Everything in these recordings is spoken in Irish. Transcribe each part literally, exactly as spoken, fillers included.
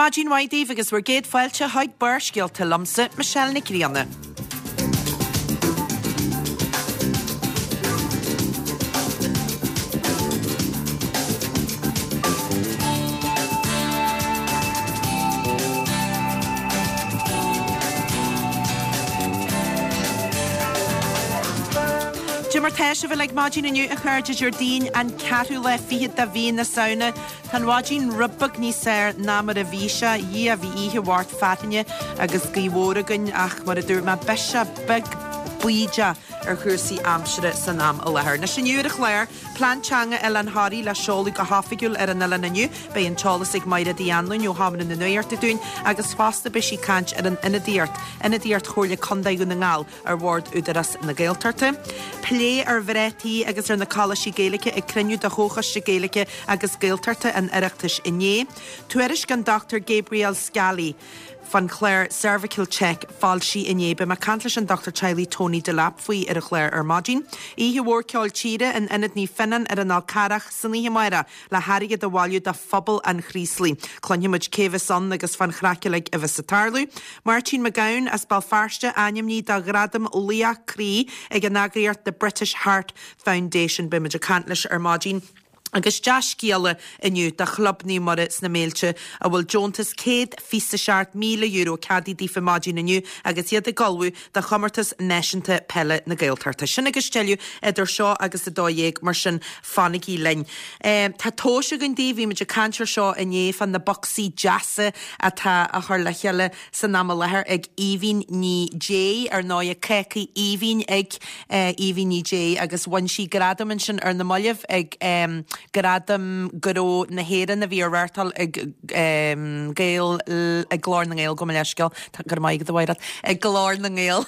Máidín Waidíh agus bhar géad fáilte haid burscialta lomsa Michelle Nic Rianna. Jimmer Tesh of like Margin and you encourages your dean and Catu left feed the V in the sauna. Tan Wajin Rubbug ni ser Namar a Visha, ye a V he wart fatanya, agus Giworagun, ach, what a durma besha big buija, or Kursi Amshire Sanam Alahar. Nashinu declare, Plan Changa Elan Hari, La Sholi Gahafigul, Eran New, by in Cholisig Maida Dianlun, you have in the New Year to doing, agus fast the Bishi Kanch and in a dirt, and a dirt Holy Condagunangal, or ward Uderas in the Gael Turte. Play or variety, agus in the Kalashi Gaelica, a crenu de Hochas Gaelica, agus Gael Turte and Erectish Inye. Tuerishgan Doctor Gabriel Scally. Van Clare cervical check falsi inye be McCantlish and Doctor Charlie Tony Delap fui er Clare er Magin. I he wore kjol chide and enid ni finnan er an alcarach sani himaira la harige de walju da fubble and chrísli. Clonhimuj kevis on agus van chrakelik evis satarlu. Martin McGowan as Balfarste anyam ni da gradam Lia Cree ag anagriart the British Heart Foundation be McCantlish er Magin. Agus Josh Giala iniu da chlubni moritz na mailche a will Jontas Cade fisa shart mille euro cadi di famagin iniu agus iad a galwu da chamartas neshente pelle na gailtarta. Sin agus tellu idir seo agus a dóieg mar sin fanigi lein. Um, ta tóise gun di vi meid a cancer seo iniu fan na boxy jassa a ta a chur lechele san nama leher ag Evin ni J ar noia keki Evin ag uh, Evin ni J agus one she gradam and sin ar na molliv ag um, Gradam guro na héan na bhí rartal ag um, gael ag glár na gael go me leisceil tá gur maigad a bhairat ag glár na gael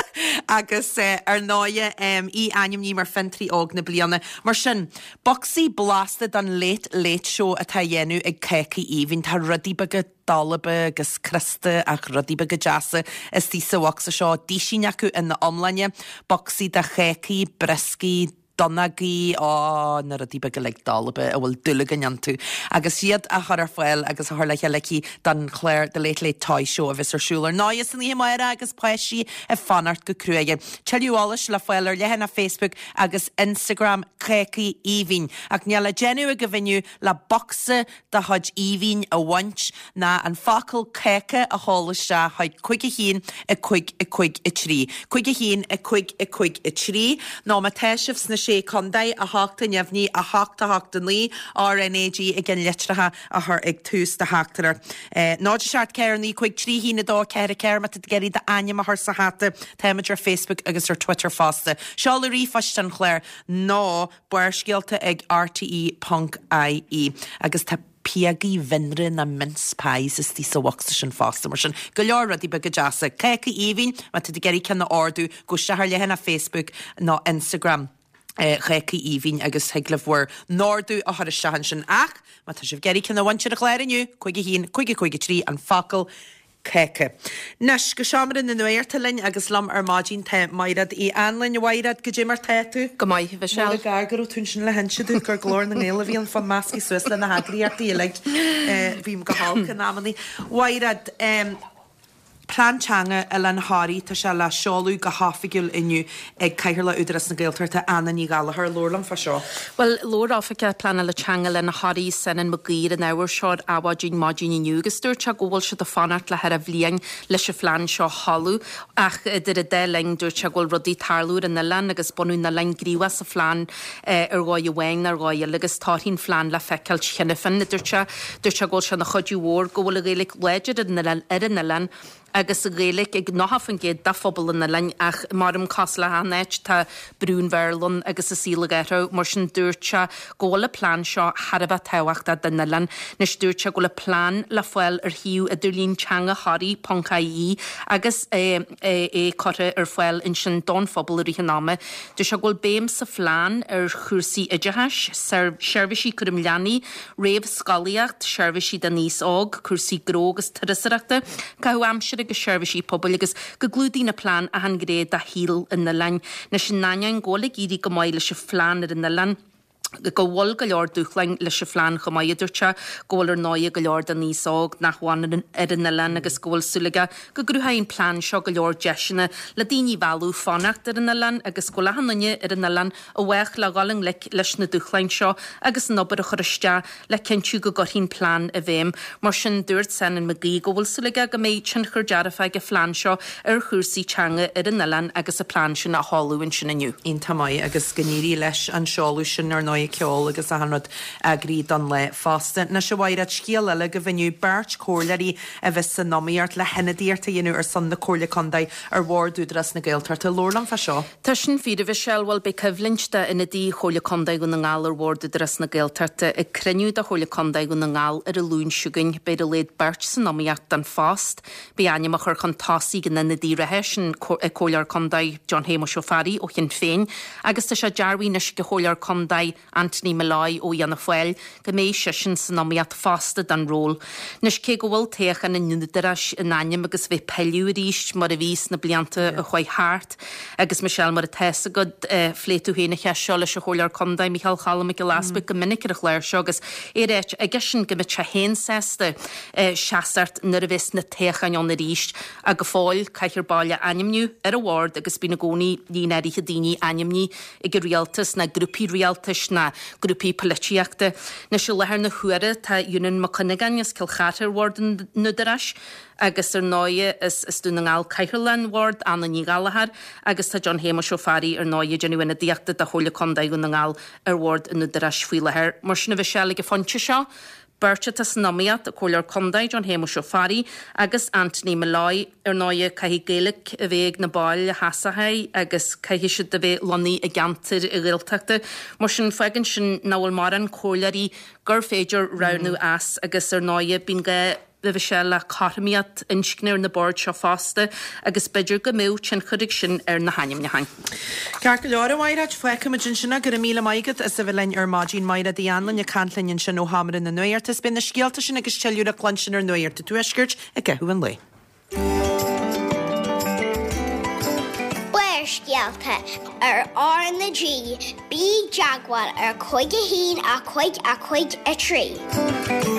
agus uh, ar náia um, I anim ní mar fentri og na bliana mar sin boxy blasted an late late show a ta dhéanú ag ceci Evin tá rudí bagad Dalaba agus Krista ach rudí bagad jasa is tí sa waxa seo dísín acu in na omlaine boxy da ceci brisky Donagi á na rudí bagad like Dalaba a bhfuil dulagan antu agus siad a chur ar fáil agus a chuirla leiki dan Claire the late late toy show a visor siúlar náis san í maira agus páisi a fanart go cruaige Cheliuális le fáil ar lehan na Facebook agus Instagram ceci Evin ach neala genu a govinniu la boxe da hod Evin a wanch na an facal cece a háliste haid cuig a hín a cuig a cuig a trí cuig a hín a cuig a cuig a trí ná ma teisifs na sé condai a háta nefni a háta háta ní R N A G igen letraha a haar ag tús de hátarar. Uh, Náid seart ceir ní chuig trí hína dó ceir a ceir mat geri de aim a haar sa háta téimeid ar Facebook agus ar Twitter fásta. Seála rí fastan chléir ná buirscialta ag R T E Punk I E agus tá piagi vinre na mince pies is tí sa waxta sin fásta mar sin go leor rudí bagad jasa ceci Evin mat geri cenna ordu go sehar lehan na Facebook ná Instagram. Uh, Cheki Evin agus heglah Nordu a har a sehan sin ach ma tá sibh geri cin a wantir a chléirniu chuige hín chuige chuige trí an facal cece. Nes go seamarin na nuirtalinn agus lam ar mágin te mairad I anlainn wairad go Jimmer tetu go mai bhe se le gagar ó tún sin le hense dú gur glór na ngéile bhíon fan masci Swiss le na hagrií ar díleg bhím go hálca námaní wairad um, Plan Changa Elan Hari ta se la seolú go hafigil iniu ag caithirla údaras na gailtarta anna ní galahar lórlam fa seo. Well, Lord Africa plan le Changa le na Hari senan magír an áwer seod awajin magin iniu agus dúir te ggóil se a fanart le har a bblian le se flan seo halú ach idir a déling dúir te ggóil rudí tarlúr an na lan agus bonú na lan gríwa sa flan ar gáil wein ar gáil agus táhín flan le fecail chinnefin dúir te dúir te ggóil se na chodú hór ggóil a rélik leidir ar na lan agus a rélik ag náhafan géad da fphobal in na lein ach marm casla hanet tá brún verlun agus a síla gairó mar sin dúirte ggóla plán seo harba tehaachta den na lein nes dúirte ggóla plán le foiil ar hiú a dúlín Changa Hari Poncaí agus é é corre ar foiil in sin don fphobal ar íhannáme dú se ggóil béim sa fláán ar chuirsaí idehais seirbhísí chum leanaí réamh scalaíocht seirbhísí den níos ág chuirsaí grógus tuireachta caú amsir agus seirbhísí pobl agus go glúdí na plán a han gréad a híl in na lein na sin náin ggóla íri go maiile se fláán ar in na lein go bhfuil go leor dúchlein leis se phlean chomaidirte ggóil ar náide go leor den níoság nachháin ar in lein agus ggóil súlaige go grúthaon plán seo go leor deisina le daoine bhealú fannacht ar in lein agus go lehanne ar in lein a bhhaich le galing le leis na dúchlein seo agus nobar a choriste le cinú go gorthín plán a bhéim mar sin dúirt san in magí go bhfuil súlaige go méid sin chur dearafah go phlean seo ar chusaí teanga ar in lein agus a plán sin a háúin sin aniu. Íon tamáid agus gníí leis an seáú sin ar ná ceol agus a hanrad agrí don le fásta. Na se bhaid scéile go bhiniu beirt cóirlaí a bheits san nóíart le henadíirta dhéanú ar san na cóirla condaid ar bhórúdras na ggéiltarta lórlam fa seo. Tá sin fiidir bhí seilhil be cyflinste ina dí chola condaid go na ngáil ar bhórúdras na ggéiltarta i creniu a chola condaid go na ngáil ar a lún siúgain beidir léad beirt san nóíart an fást. Bí aine a chur chun tásaí gan na dí rahéis cóilear condaid John Hamish O'Farry ó chin féin agus tá se dearhí na go chóilear condaid Anthony Malai ó Ianna Fuel go mééis sin san nóíart fásta dan ról. Nes cé go bhfuil téchan in nudaras in aim agus bheith peú ríist mar a vís na blianta a chuid háart agus me sell mar a testa go fléú héna che seo leis a chóilear condaid Michael Challam go laspa go minic ar chléir seo agus é réit a gisin go mit se hén sesta seaart nar a bheits na téchan an na ríist a go fáil caiithir bailile animniu ar a bhard agus bí na gcónaí ní éirithe daoine animní i go rialtas na grúpi rialtas na grúpi polítiachta na se lethir na chuire tá dúnan macaniganas cilchatar warden nudaras agus ar náide is is dún ngáil Caithirlan ward anna ní galahar agus tá John Hamish O'Farry ar náide genuine diachta a chola condaid go na ngáil ar ward nudaras fuilethir mar sinna bheith sela go fonte seo Birte tas nóíad a choilear condaid John Hamish O'Farry agus Anthony Malai ar náide caihí Gaelic a bhéag na báil a hasathe agus caihí si a bheith lonaí a gantir i ghilteachta mar sin fegann sin náhfuil mar an choilearí gur féidir ranú as agus ar náide bín go bheith se le carmiad inscneir na board seo fásta agus beidir go mú sin chudig sin ar na haim na hain. Cear go leir mhaid foiicimid sinna gur míle maigad is a bhfuin ar mádín maid a dhéanlan a canlinn sin ó hamar in na nuirtas bin na scialta sin agus teú a clansin ar nuirta tú escuirt a cehuan le. Buir scialta ar á na G bí jaagwal ar chuige hín a chuig a chuig a trí.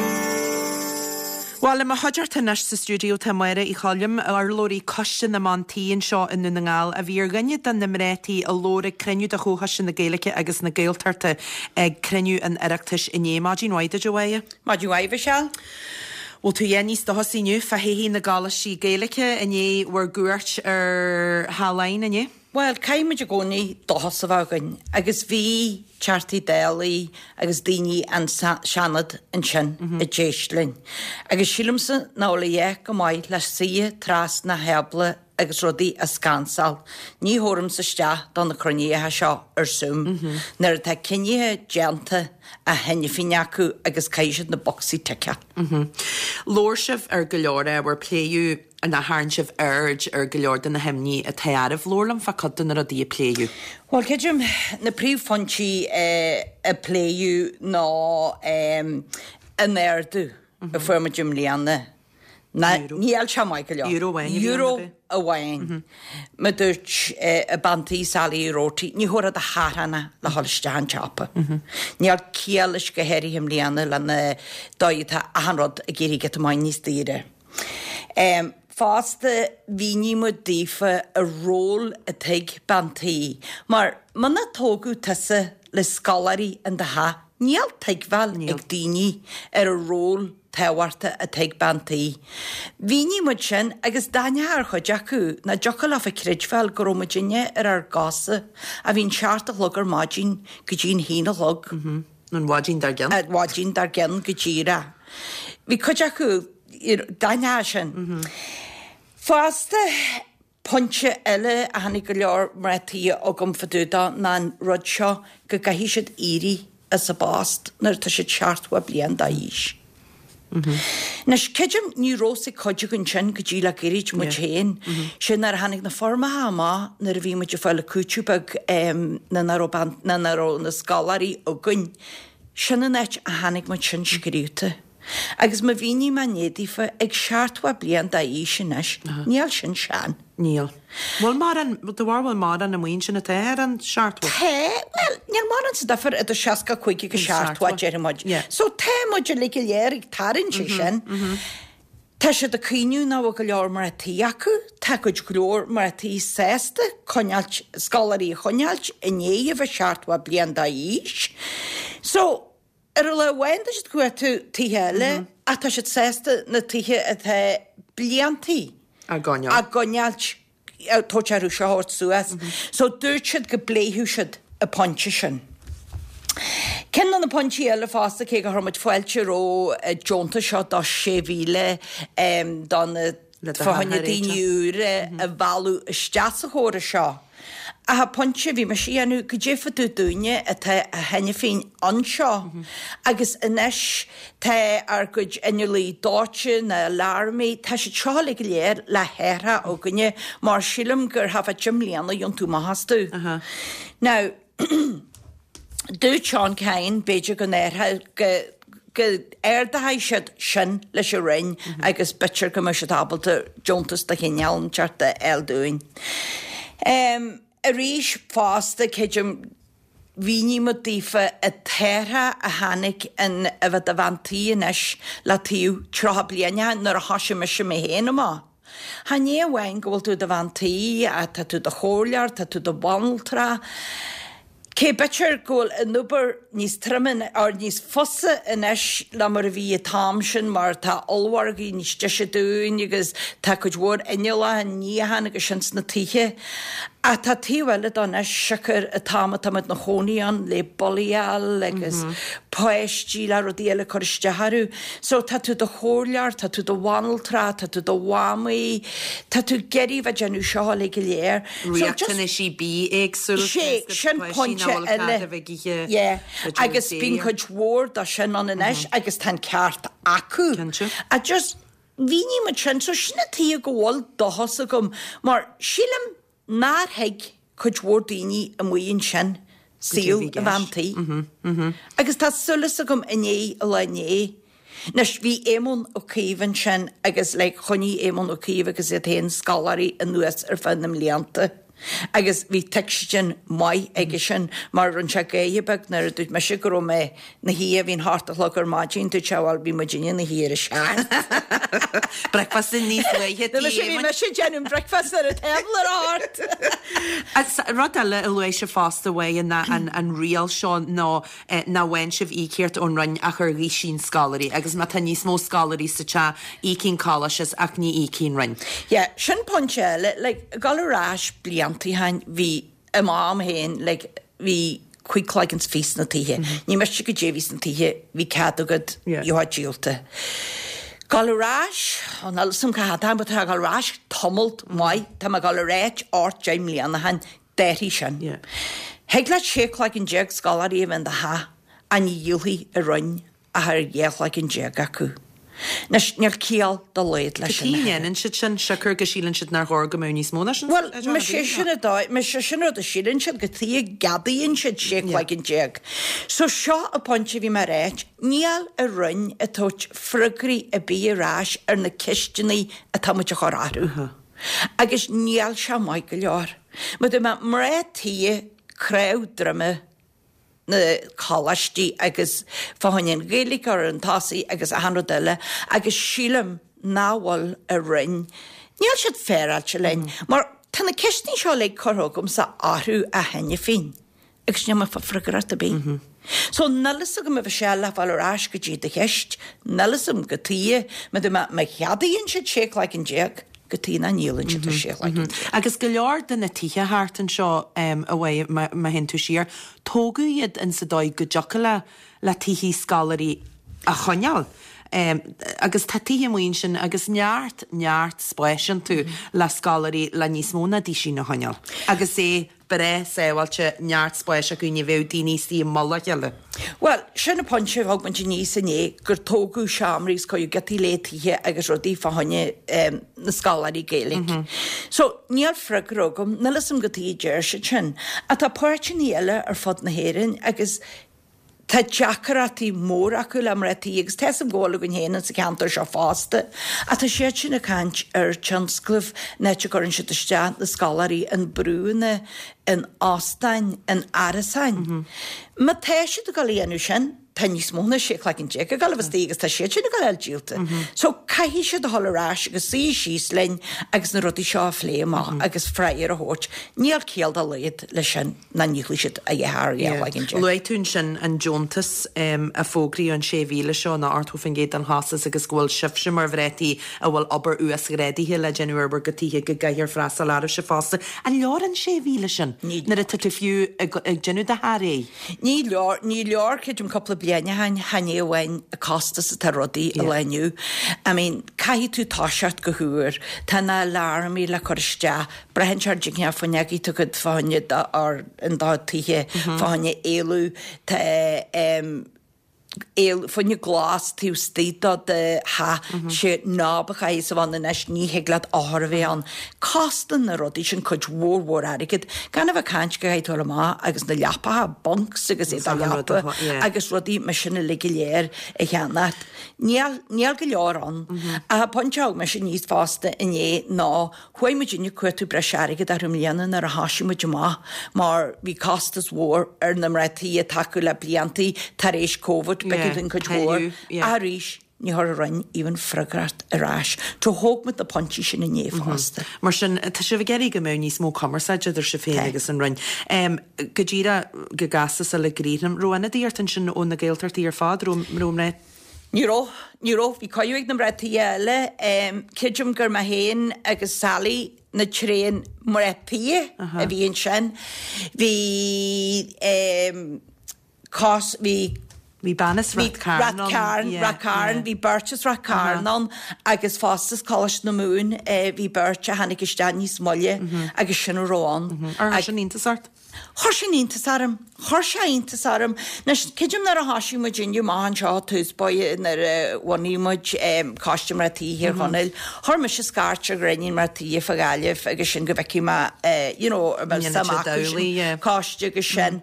Well le haidirta nes sa stúdio tá maire i chalim ar lóí costin na mantííon seo in na ngáil a bhíor ganne den na mrétí a lóra creniu a chuha sin na Gaelice agus na Gaeltarta ag creniu an ireachtas iné mádín waide johaie. Mádín waide se? Well tú dhéníos do hosíniu fa hí na galasí Gaelice iné war gúirt ar hálain iné? Well, caiimiid a gcónaí dohas a bhagan, agus bhí chartaí déalaí agus daoine an seanad an sin a déislinn. Agus sílamsa nála dhé go maiid leis si tras na hebla agus rudaí a scansal. Ní thóram sa steach don na croníthe seo ar sum. Nar tá cinnithe deanta a henne fineacu agus caiisiad na boxí teice. Lór sibh ar go leor war pléú a na háin sibh urge ar go leor na hemní a taarmh lórlam fa codan ar a dí pléú. Well, céidim na príomhfontí a pléú ná an airdú a fuirma Jim Leanna. Níl se mai go leor. Euro bhain. Euro a bhain. Ma dúirt a bantaí salaí rótaí, ní thura a háranna le holisteán teapa. Níl céalis go héirí Jim Leanna le na dóidtha ahanrod a géirí get mai níos tíre. Fásta bhíní mu dífa a ról a teig bantaí, mar mana tógu tasa le scalarí an de ha, níl teighil ag daoine ar a ról tehairta a teig bantaí. Bhíní mu sin agus dainethar chu deacu na deocha le fa cridhil gorómaidine ar ar gása a bhín seart a lug ar mádín go dín hína lug. An bhádín dar gan? Bhádín dar gan go díra. Bhí chu deacu dainethar sin. Fásta ponte eile a hanig go leor mretíí agam faúda ná rud seo go gaithí siad íri a sa bást nar tá sé teartha blian da ís. Nes ceidim ní rósa coide gon sin go dtí le géirid mu chéin, sin ar hanig na forma háá nar a bhí mu de fáil le cútúbag na naró na scalarí ó gunn. Sinna neit a hanig mu sin scríúta. Agus ma bhíní man nédífa ag seaartha blian da í sin is, níl sin sean. Níl. Well mar an do war bhfuil mar an na muon sin na téir an seaartha. Té, well, níl mar an sa dafar a do seaca chuigi go seaartha Jeremod. So té mod le go léir ag tarin sin sin. Tá sé a cíú ná go leor mar a tí acu, tá go glór mar a tí sésta conealt scalarí chonealt inéomh a seaartha blian da ís. So, ar le bhain is go tú tíheile a tá sé sésta na títhe a the bliantaí. A gánealt. A gánealt tótearú seáirt suas. So dúirt siad go bléithú siad a ponte sin. Cin an na pontí eile fásta cé go thomid foiilte ró Jonta seo dá sé bhíle don fáhanne daoúre a bhú isteas a chóra seo. A ha pontse bhí mar síanú go défa tú dúine a a henne féin anseo. Agus inis tá ar goid inulí dáte na lármaí tá sé teála go léir le héra ó gunne mar sílam gur hafa Jim líanana dún tú mahasú. Now, dú Seán Cain beidir go néirthe go airdahaid siad sin leis a rinn agus bitir go mar se tabalta Jontas de chénealn tearta eildúin. Um, a rís fásta céidim víní mo dífa a téra a hanig in a bheit a bhaintí inis le tíú trotha bliana nar a hasise me sem mé héana má. Ha ní bhhain go bhfuil tú a bhaintí a tá tú a chólear, tá tú a banaltra. Cé bitir ggóil a nubar níos trimin ar níos fosa inis le mar a bhí a tám sin mar tá olwargaí níos deise dúin agus tá go dhór inneala a níhan agus sin na títhe. A tá tíhile don is sicar a táma tamid na chóníán le bolíal agus poisttí le rodíile choristeharú. So tá tú do chólear, tá tú do bhanaltra, tá tú do bhámaí, tá tú geirí bheith genú seo le go léir. Riachtainna sí bí éagsúil sé sin pointe eile. Yeah. Agus bín chuid mhór dá sin an inis agus tá ceart acu. A just bhíní mar sin so sinna tí go bhil dohasa gom mar sílam nar heig chuid mhór daoine a muon sin síl a bhaintí. Agus tá sulas a gom iné a lené. Nes bhí émon ó cíhann sin agus le choní émon ó cíh agus é taon scalarí a nuas ar fannim líanta. Agus bhí teistin mai aige sin mar an se géibeg nar a dúid me si go mé na hí a hín hartalagur máidín tú teáil bí Virginia na hí a sean. Breakfast in níos leiche bhí me si gennym breakfast ar a teblar áart. Rud eile a luéis se fásta bhé an rial seo ná na bhain sibh ícéirt ón rain a chur rí sin scalarí, agus má tá níos mó scalarí sa te ícín cálases ach ní ícín rain. Ja, sin ponte le galrás blian hain hí am am héin le hí chuiglaigans fís na títhe. Ní me si go déhís na títhe hí cadagad johaidíolta. Galrás an alsam ca tá ba tá galrás tomult mai tá a galréit áit Jaim líana hain déirí sin. Heag le séchlaigin jeag scalarí bhain de ha a ní dúltaí a roinn a thar dhéchlaigin jeag acu. Nes neal cíal do leid leis sin. Tíhéanann siad sin sicr go sílann siad nar ghór go mú níos móna sin? Well, me sé sin a dáid, me sé sin a sílann siad go tí gadaíonn siad séchlaigin jeag. So seo a ponte bhí mar réit, níal a rinn a tóit frigraí a bí arás ar na cisteannaí a támuid a chorárú. Agus níal se mai go leor. Ma du ma mrétí crew drama na chalastí agus fáhainn géalaigh ar an tasaí agus a hanró deile agus sílam náhfuil a rinn. Níl siad féráilte lein, mar tána ceistní seo le chorthgam sa áthú a henne féin, agus neam fa frigarat a bí. So nalas go me bh sé le bhil arás go dtí de cheist, nalasam go tí me du me cheadaíonn siad séchlaigin jeag go tí na nílann siad séchlaigin. Agus go leor den na títhe háartan seo a bhfuil ma hen tú siar, tógu iad in sa dóid go deocha le le tithí scalarí a choneal. Um, agus tatí muon sin agus neart neart spéisian tú le scalarí le níos móna dí sin na honeal. Agus é bre séhailte neart spéis a gúine bhéh daoine tí mala geile. Well, sin na ponse bhag man níos inné gur tógu seamrís coú getí létíthe agus rodí fáhanne um, na scalarí géalaigh. So níall freigrogam na lasam gotí déir se sin a tá páirtin eile ar fod na héireann agus Tá Jackaratí mór acu le martí agus te am ggóla gon héanaan sa cantar se fásta a tá sé sin na cant ar Chanscliffe nete gorann si isteach na scalarí an brúna an Ástein an Arasain. Ma teisi a go léanú sin tá níos móna sé chlecinn dé a galh tígus tá sé sin na go díalta. So caihí se do hollarás agus sí síos lein agus na rudí seo phléá agus freiir a hót. Níl céal a léad lei sin na nílí siad a dhéthir chlecinn dé. Lu tún sin an Jontas um, a fógraí an sé bhíle seo na artúfin géad an hasas agus ghfuil sifse mar bhrétí a bhfuil obair uas rédíthe le Januarbar gotíthe go gaiir freistal ar se fásta. An leor an sé bhíle sin na a tu fiú ag genú de Haré. Ní leor ní leor chuidim coppla bliana hain hané bhhain a costas a rodí a leniu. I mean, caihí tú táseart go thuair tá na lármí le chuiste brehan charging a fanneagaí tu go fáine ar an dátíthe fáine éú tá um, éil fanne glás tú stíta de ha sé nábacha is a bhana nes ní heglad áhar bhé an castan na rodí sin chuid mhórhór airigid gan bh cant go héit má agus na leapathe banks agus é leapa agus rodí me sinna ligi léir a cheannat. Níl go leor an a pontteag me sin níos fásta iné ná chuid me dine cuaú breis airigid ar mlíanaan ar a hasisi mu má mar bhí castas mhór ar na mretíí a takeú le bliantaí tar éis COVID begin could war Irish ní har run even fragrat arás to hoog met de ponchi sin in éfhaste. Mar sin tá se bh geirí go mé níos mó commerceide idir se fé agus an run. Go ddíra go gasas a le gríam roianna díirtan sin ón na géaltartaí ar fád rómre. Níró Níró hí caiúigh na bretíí eile cidim gur ma héin agus Sally na tréin mar epí a bhíon sin hí cos hí Bhí banas Ratcairn, Ratcairn, bhí Birchas Ratcairn agus fástas cáis na mún bhí Birch a hanig isteach níos molle agus sin róán. Ar sin íntasart? Thir sin íntasarm, thir sé íntasarm. Nes cidim nar a hasisiú mu diniu máhan seo túsbáid nar bhanímuid cáiste martíí hir honil. Thir me se scarte greinin martíí fa gáileh agus sin go bheici ma, you know, cáiste agus sin.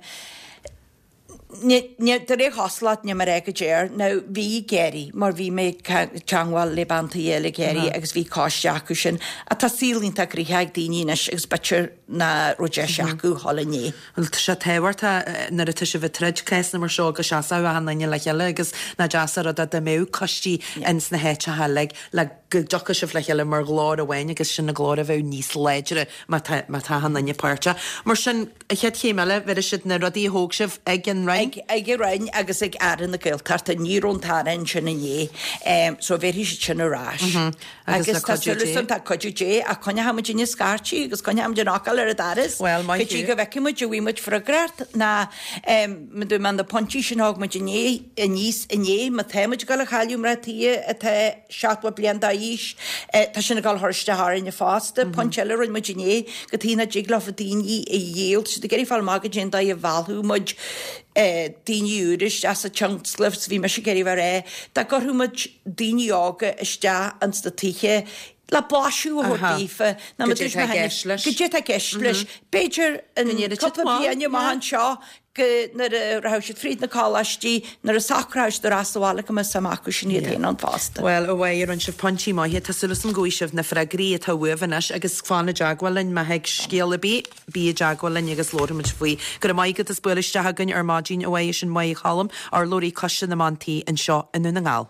Ní ré haslat ne mar ag déir nó bhí géirí mar bhí mé teanghil le bananta dhéala géirí agus bhí cáisteachú sin a tá sílínta gríthe daoínes agus beir na roide seaachú holané. Tá sé téhharta nar a tu se bh treid céis na mar seo go seaá a hannaine le cheile agus na deasar a de mé costí ins na héite heleg le go docha se fleile mar glár a bhaine agus sin na glóra bheith níos léidere má tá hannaine páirte. Mar sin chéad chéimeile bheit si na rodí hóg sih ag an rain. Ag rain agus ag aran na gailtarta níróntáin sin na é, so bhéhí si sin arás. Agus tá coidú dé a conne ha dine scartí agus conne am denáil ar a daris. Well, mai tí go bheici mu bhímuid fragrat na dú man na pontí sin hág mu diné a níos iné má téimeid go a chaúm ratí a the seaachha blianta íis tá sinna gáil thuiriste háin na fásta, Pontseile roiin mu diné go tína digla a daoine i dhéal, si geirí fáil má go dé a bhhalú muid daoine úris as a Chanscliffes bhí me se géirí bhar é, Tá gur thuid daoine ága iste an statíe le báisiú a thuífa na go dé a geislis. Beiidir an coppla máhan seo go nar a raisiid fríd na cáistí nar a sacráis do rashála go samachú sin iad héana an fásta. Well ó bhhaid ar an sih pontí maithe tá sulas an gúisih na freigraí tá bhuahanis agus fána deagháilin me heag scéala bí bí deagháilin agus lóramid faoi. Gur maigad is buiste hagann ar mádín ó bhhaid sin mai chalam ar lóí cosise na mantaí an seo inú na ngáil.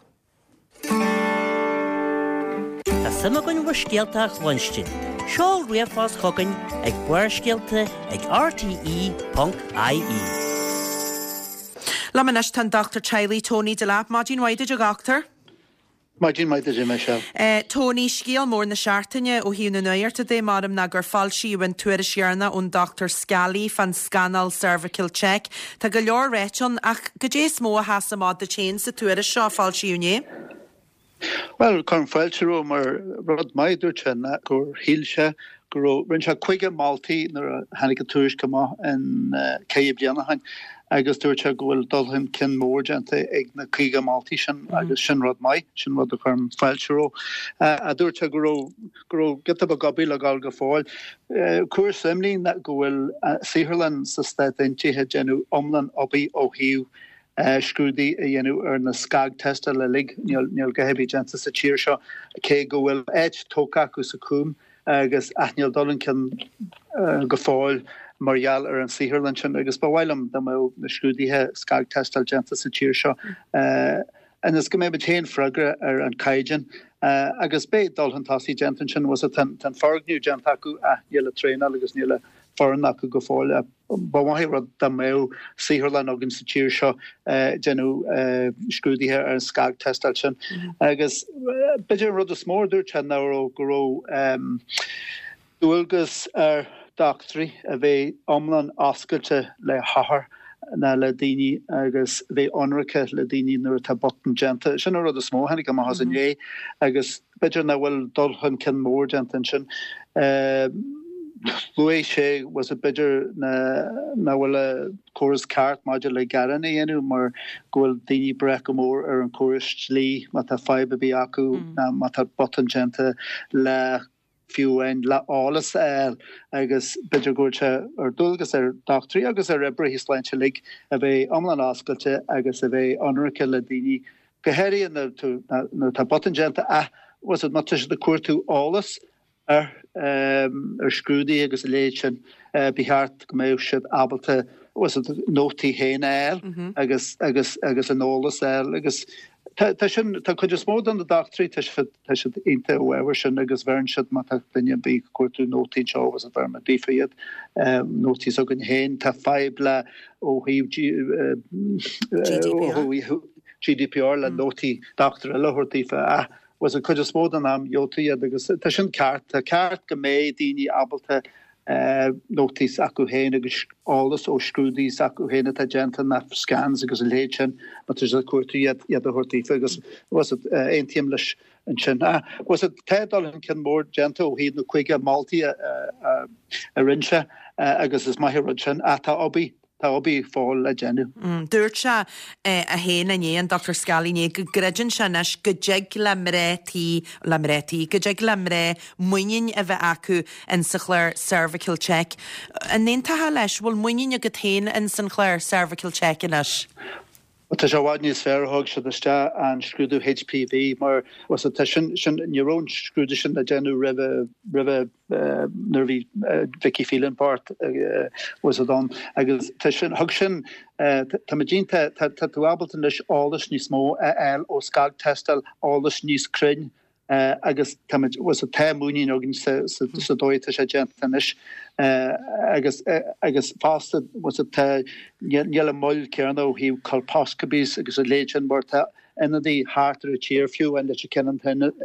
Tá sama gon bhar scéalteach lunchte. Seáil riamhás chugann ag buir scéalta ag r t e dot i e. Lamanis tan Doctor Charlie Tony de Lap, Mádín waide a gachtar? Mádín waide me se. Tony scéal mór na seaartaine ó híú na nuirta dé marm na gur fáilsí bhain tuair searna ón Doctor Scally fan Scanal Cervical Check. Tá go leor réition ach go dé smó a has amá de chéin sa tuair seo fáilsíúné? Well, kan fáilteró mar rud maiidúirte na gur híilse gur rinn se chuige Maltaí nar hanig a túris go in céib bliana hain agus dúirte gohfuil dulhim cin mór gente ag na chuige Maltaí sin agus sin rud mai sin rud a chum fáilteró a dúirte gur gur get a gabí le gáil go fáil cuair simlín na gohfuil Sutherland sa stad intíthe genú omlan obí ó hiú scrúdaí a dhéanú ar na scag testa le lig níl gohebí genta sa tíir seo cé go bhfuil éit tóca acu sa cúm agus aithníal dolan cin go fáil margheall ar an Sihirland sin agus ba bhhailm do mó na scrúdaithe scag testal genta sa tíir seo. Agus go mé betéin fragre ar an caiidean agus bé dulhan tasí gentan sin was tan fargniú genta acu a níle tréna agus níle foran acu go fáil ba mai rud da mé Sihirland agin sa tíir seo genú scrúdaithe ar an scag testal sin agus beidir rud a smór dúirt ná goró dúilgus ar doctrí a bheith omlan oscailte le hathair na le daoine agus bheith onracha le daoine nuair tá botan genta. Sin rud a smó hanig go has an é agus beidir na bhfuil dulhan cin mór gentan sin. Lué sé was a beidir na bhfuil a choras ceart maidir le garan dhéanú mar gohfuil daoine brec go mór ar an choras slí má tá faibe bí acu na má tá botan genta le fiúin le álas eil agus beidir gúirte ar dulgus ar doctrí agus ar ebre hís leintse lig a bheith omlan oscailte agus a bheith onracha le daoine gohéirí na tá botan genta a was it mat de cuatú álas ar ar scrúdaí agus léid sin bíthart go méh siad abalta was it nótaí héana eil agus agus agus an álas eil agus Tá sin tá chuidir smód an na doctrí tá si inte óhhar sin agus bhern siad má duine bí cuatú nótaí seo was a bhar dífaiad nótaí so gan héin tá feib le ó híh G D P R le nótaí doctor a lehortífa a was a chuidir smód an am jótaíad agus tá sin ceart tá ceart go mé daoine abalta nótís acu héin agus álas ó scrúdaí acu héine tá genta na scans agus a léid sin má tu a cuairtaíad iad a hortífa agus was ein tíim leis an sin. Was it tedal an cin mór genta ó híad na chuige Maltaí a rinse agus is maithir sin a tá obaí Tá obaí fáil le genú. Dúirt se a héana anéan Doctor Scalíné go greidirn se nes go deag le mrétí le mrétí, go deag le mré muoinn a bheith acu in sa chléir cervical check. An néontathe leis bhfuil muoinn a go tain in san chléir cervical check inis. Tá sé bhád níos fearrthg se deiste an scrúdú H P V mar was sin sin neurón scrúdú sin a genú rih rih nervhí Vicky Phelanpart was a don agus sin thug sin tá dínta tú abalta leis álas níos mó eil ó scag testal álas níos cruinn agus was a téimúín agin sa dóite sé gentanis agus agus fásta was a níle moll cean ó híh colposcopies agus a léin barta ina dí hátar a tíir fiú an le cean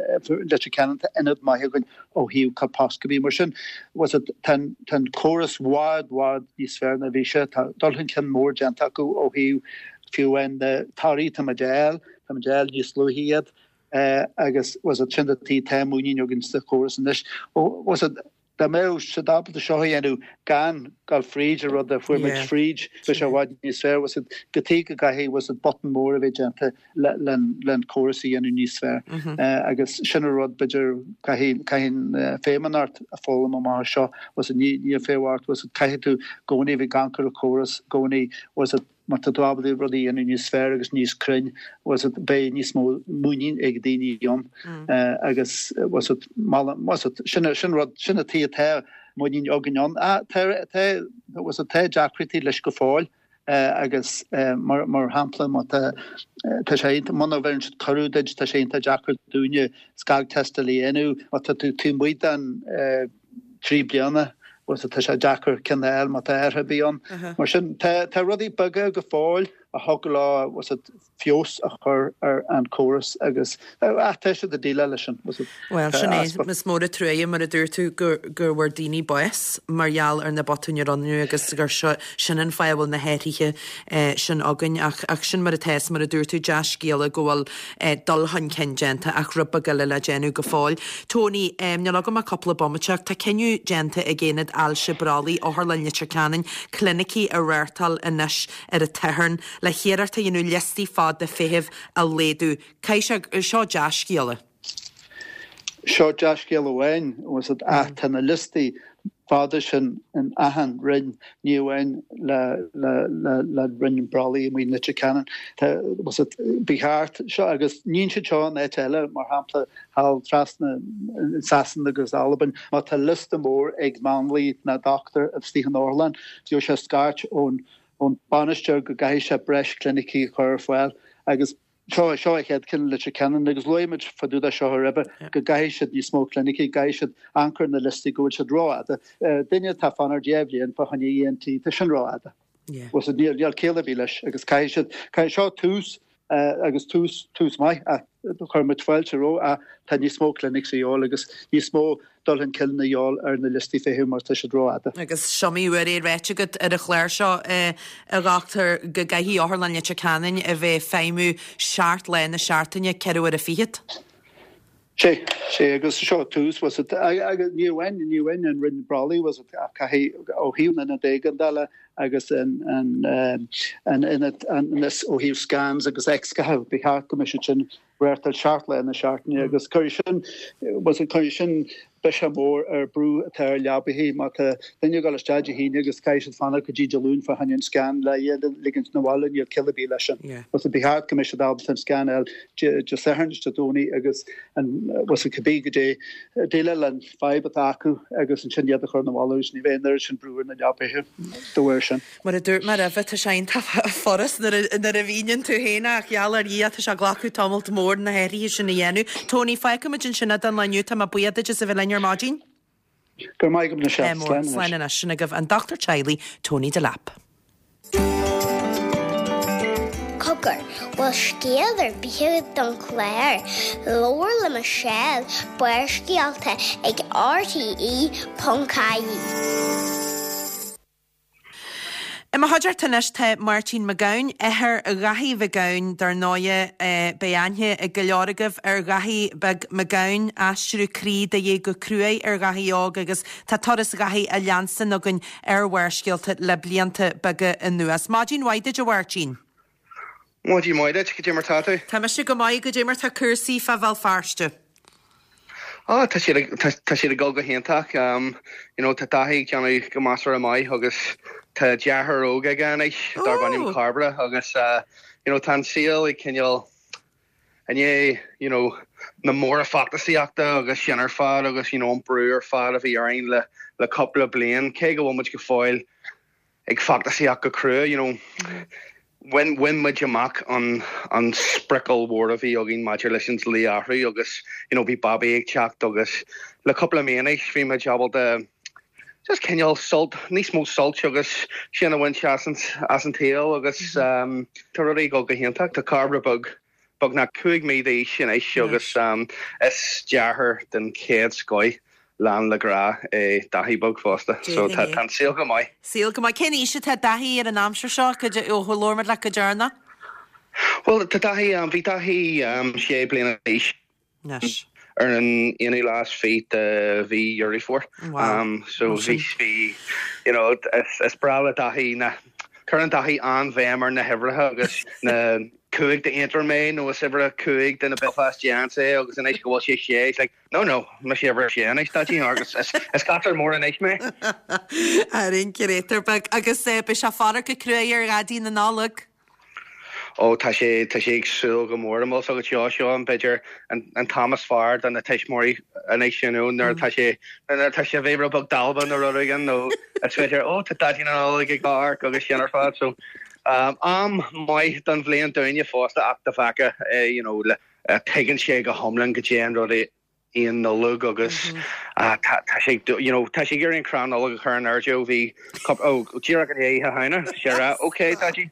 inad maithgann ó híh colposcopí mar sin was tan choras wad wad níos fear na bhí se dulhann cin mór genta acu ó híh fiú an tarí tamadéil tamadéil níos luhíiad Uh, agus was a trindatí téimúín agin sa choras an is was a da mé se dabal a seoí enú gan gal fríd a rud a fuimiid fríd fe se bhaid níos sfr was it gotí a gaihé was it bottom mór a bheith genta len choraí enú níos sfr agus sinna rud beidir caihin fémanart a fólam a mar seo was a ní féhhart was it caihi tú gcónaí bhí gancur a choras gcónaí was it mar tá dábadí rudí anú níos sfr agus níos cruinn was it bé níos mó múín ag daoine diom agus was it was it sinna sin rud sinna tí a múín agan a was a té deacrití leis go fáil agus mar mar hapla má tá sé man bhar si choúdeid tá sé ta deacr dúine scag testalí enú má tá tú tú muid an trí bliana was a sé Jackar cinnéil má airthe bíon. Mar sin tá rudí buge go fáil a thug lá was it fios a chur ar an choras agus teise de díile lei sin. Well sin é mis mór a trúé mar a dúir tú gur bhar daoine bues margheall ar na botúine ranú agus gur sin an fáhfuil na héirithe sin agan ach sin mar a teis mar a dúir tú deas céala gohfuil dulhan cengenta ach rubba go le genú go fáil. Tony ne agam a coppla bomteach tá ceniu genta a géad alse bralí ó th lenne canan clinicí a réirtal inis ar a tehern le chéarta dionú lestí fád de fihih a léadú. Cai seo deas céala? Seo Josh Gillowain was it a tanna listi fáidir an ahan rin níhain le le le le rin brolí mí na Canan was it bihart seo agus níon se seo na eile mar hapla hal trasna sasan agus Alban má tá lista mór ag manlí na doctor of Stephen Orland Jo se scart ón ón banisteir go gaiith se breis clinicí chuir foiil agus Seo seo head cin le Canan agus loimiid fadú a seo ribe go gaiisiid ní smó clinicí gaiisiid ancr na listí go se ráada. Duine tá fanar déblionn fa hanna E N T tá sin ráada. Was níl deal céile bhí leis agus caiisiid cai seo tús agus tús tús mai a chuir mit fáilte ró a tá ní smó clinic sé eol agus ní smó dul an cilna eol ar na listí fé mar tá se ráada. Agus seomíhuiir é réite go ar a chléir seo a gachtar go gaihí áthlan le Canan a bheith féimú seart le na seaartaine ceúir a fiad. sé sé agus seo tús was it níhain níhain an rin brolí was it caihí ó hiúna na dégandala agus an an an in it an this ó hiú scans agus ex-gahabh bihar commission réirtal seart le na seaartaine agus chuir sin was it chuir sin Bisham mór ar brú atá leabhí má duine go leisteide híine agus caiisiid fanna go ddí deún fa hain scan le ligint na bhile níor kilobí lei sin. Was a bihar commission Alberton scan el just sehaniste dúní agus an was a cabbí go dé déile le fibe acu agus an sin iad a chur na bhús ní bhéidir sin brúir na leabhí doir sin. Mar a dúirt mar a bheit a sein forras na a bhíonn tú héna ach geall ar iad a se glachu tomult mór na heirí sin na dhéanú. Tony Feicamid sinna an leniu tá a buiad is a bhfuil your margin? Go mai gom na se Slein na sinna goh an Doctor Chiley, Tony de Lap. Cogur bhfuil scéal ar bíthú don chléir, leabhar le Michelle buir scialta ag R T E dot I E. I ma hadjar tanis te Martin McGowan ehar a gahi vagaun dar noye beanje a galoragaf ar gahi bag McGowan ashtru creed a ye go crue ar gahi og agus ta toris gahi allianse nogun ar werskilt le bliante bag in nuas. Martin, why did you work in? What do you mind it? Get your tatu? Tamish go mai go jimmer ta cursi fa val farstu. Oh, tá sé tá sé go go héntaach um you know tá tahi ceanna go master a mai agus tá dearthar óga ganis dar banim carbra agus uh you know tan seal I cinil and yeah you know na mór fantasyachta agus sinnar fad agus you know an breúr fad a bhí arin le le couple of blian cé go bhfuil go fáil ag fantasyach go cru you know when when mid jamak on on sprickle war of yogin modulations liahri agus you know be Bobby ag chat agus le couple of meanish fi my job the just can you salt nice mo salt agus sinna win chasant as an tail agus um torri go go hintak to carbra bug bug na kuig me the sin I agus um is jarher den kid sky Lan le gra e dahi bug fosta so ta tan seal go mai seal go mai kenny should had dahi ar an amsher shock could you oh lormad like a journal well ta dahi um vi dahi um she blin ish Nash er an any last feet uh v yuri for um so vi vi you know es es brala dahi na current dahi an vemer na hevra agus na Kuig the intermain no was ever a kuig then a Belfast Janse agus an go she she like no no must ever she and I thought you agus es got her more than ich me Arin curator bag agus e be sa far go cruir gadí na nálug Oh tá sé tá sé so go mór am also go Joshua an Bidger and and Thomas Fard and the Tishmori an nation owner tá sé and tá sé favorite book Dalban or again no it's better oh tá tá you know like gar agus sinner fad so Um, am mai dan vlean doinje fosta acta vaca, uh, you know, le uh, taken shake a homlan gajan or the in the lug agus, uh, ta shake, you know, ta shake in crown all of her and Arjo V. Oh, Jira Eha Hina, Shara, okay, Taji.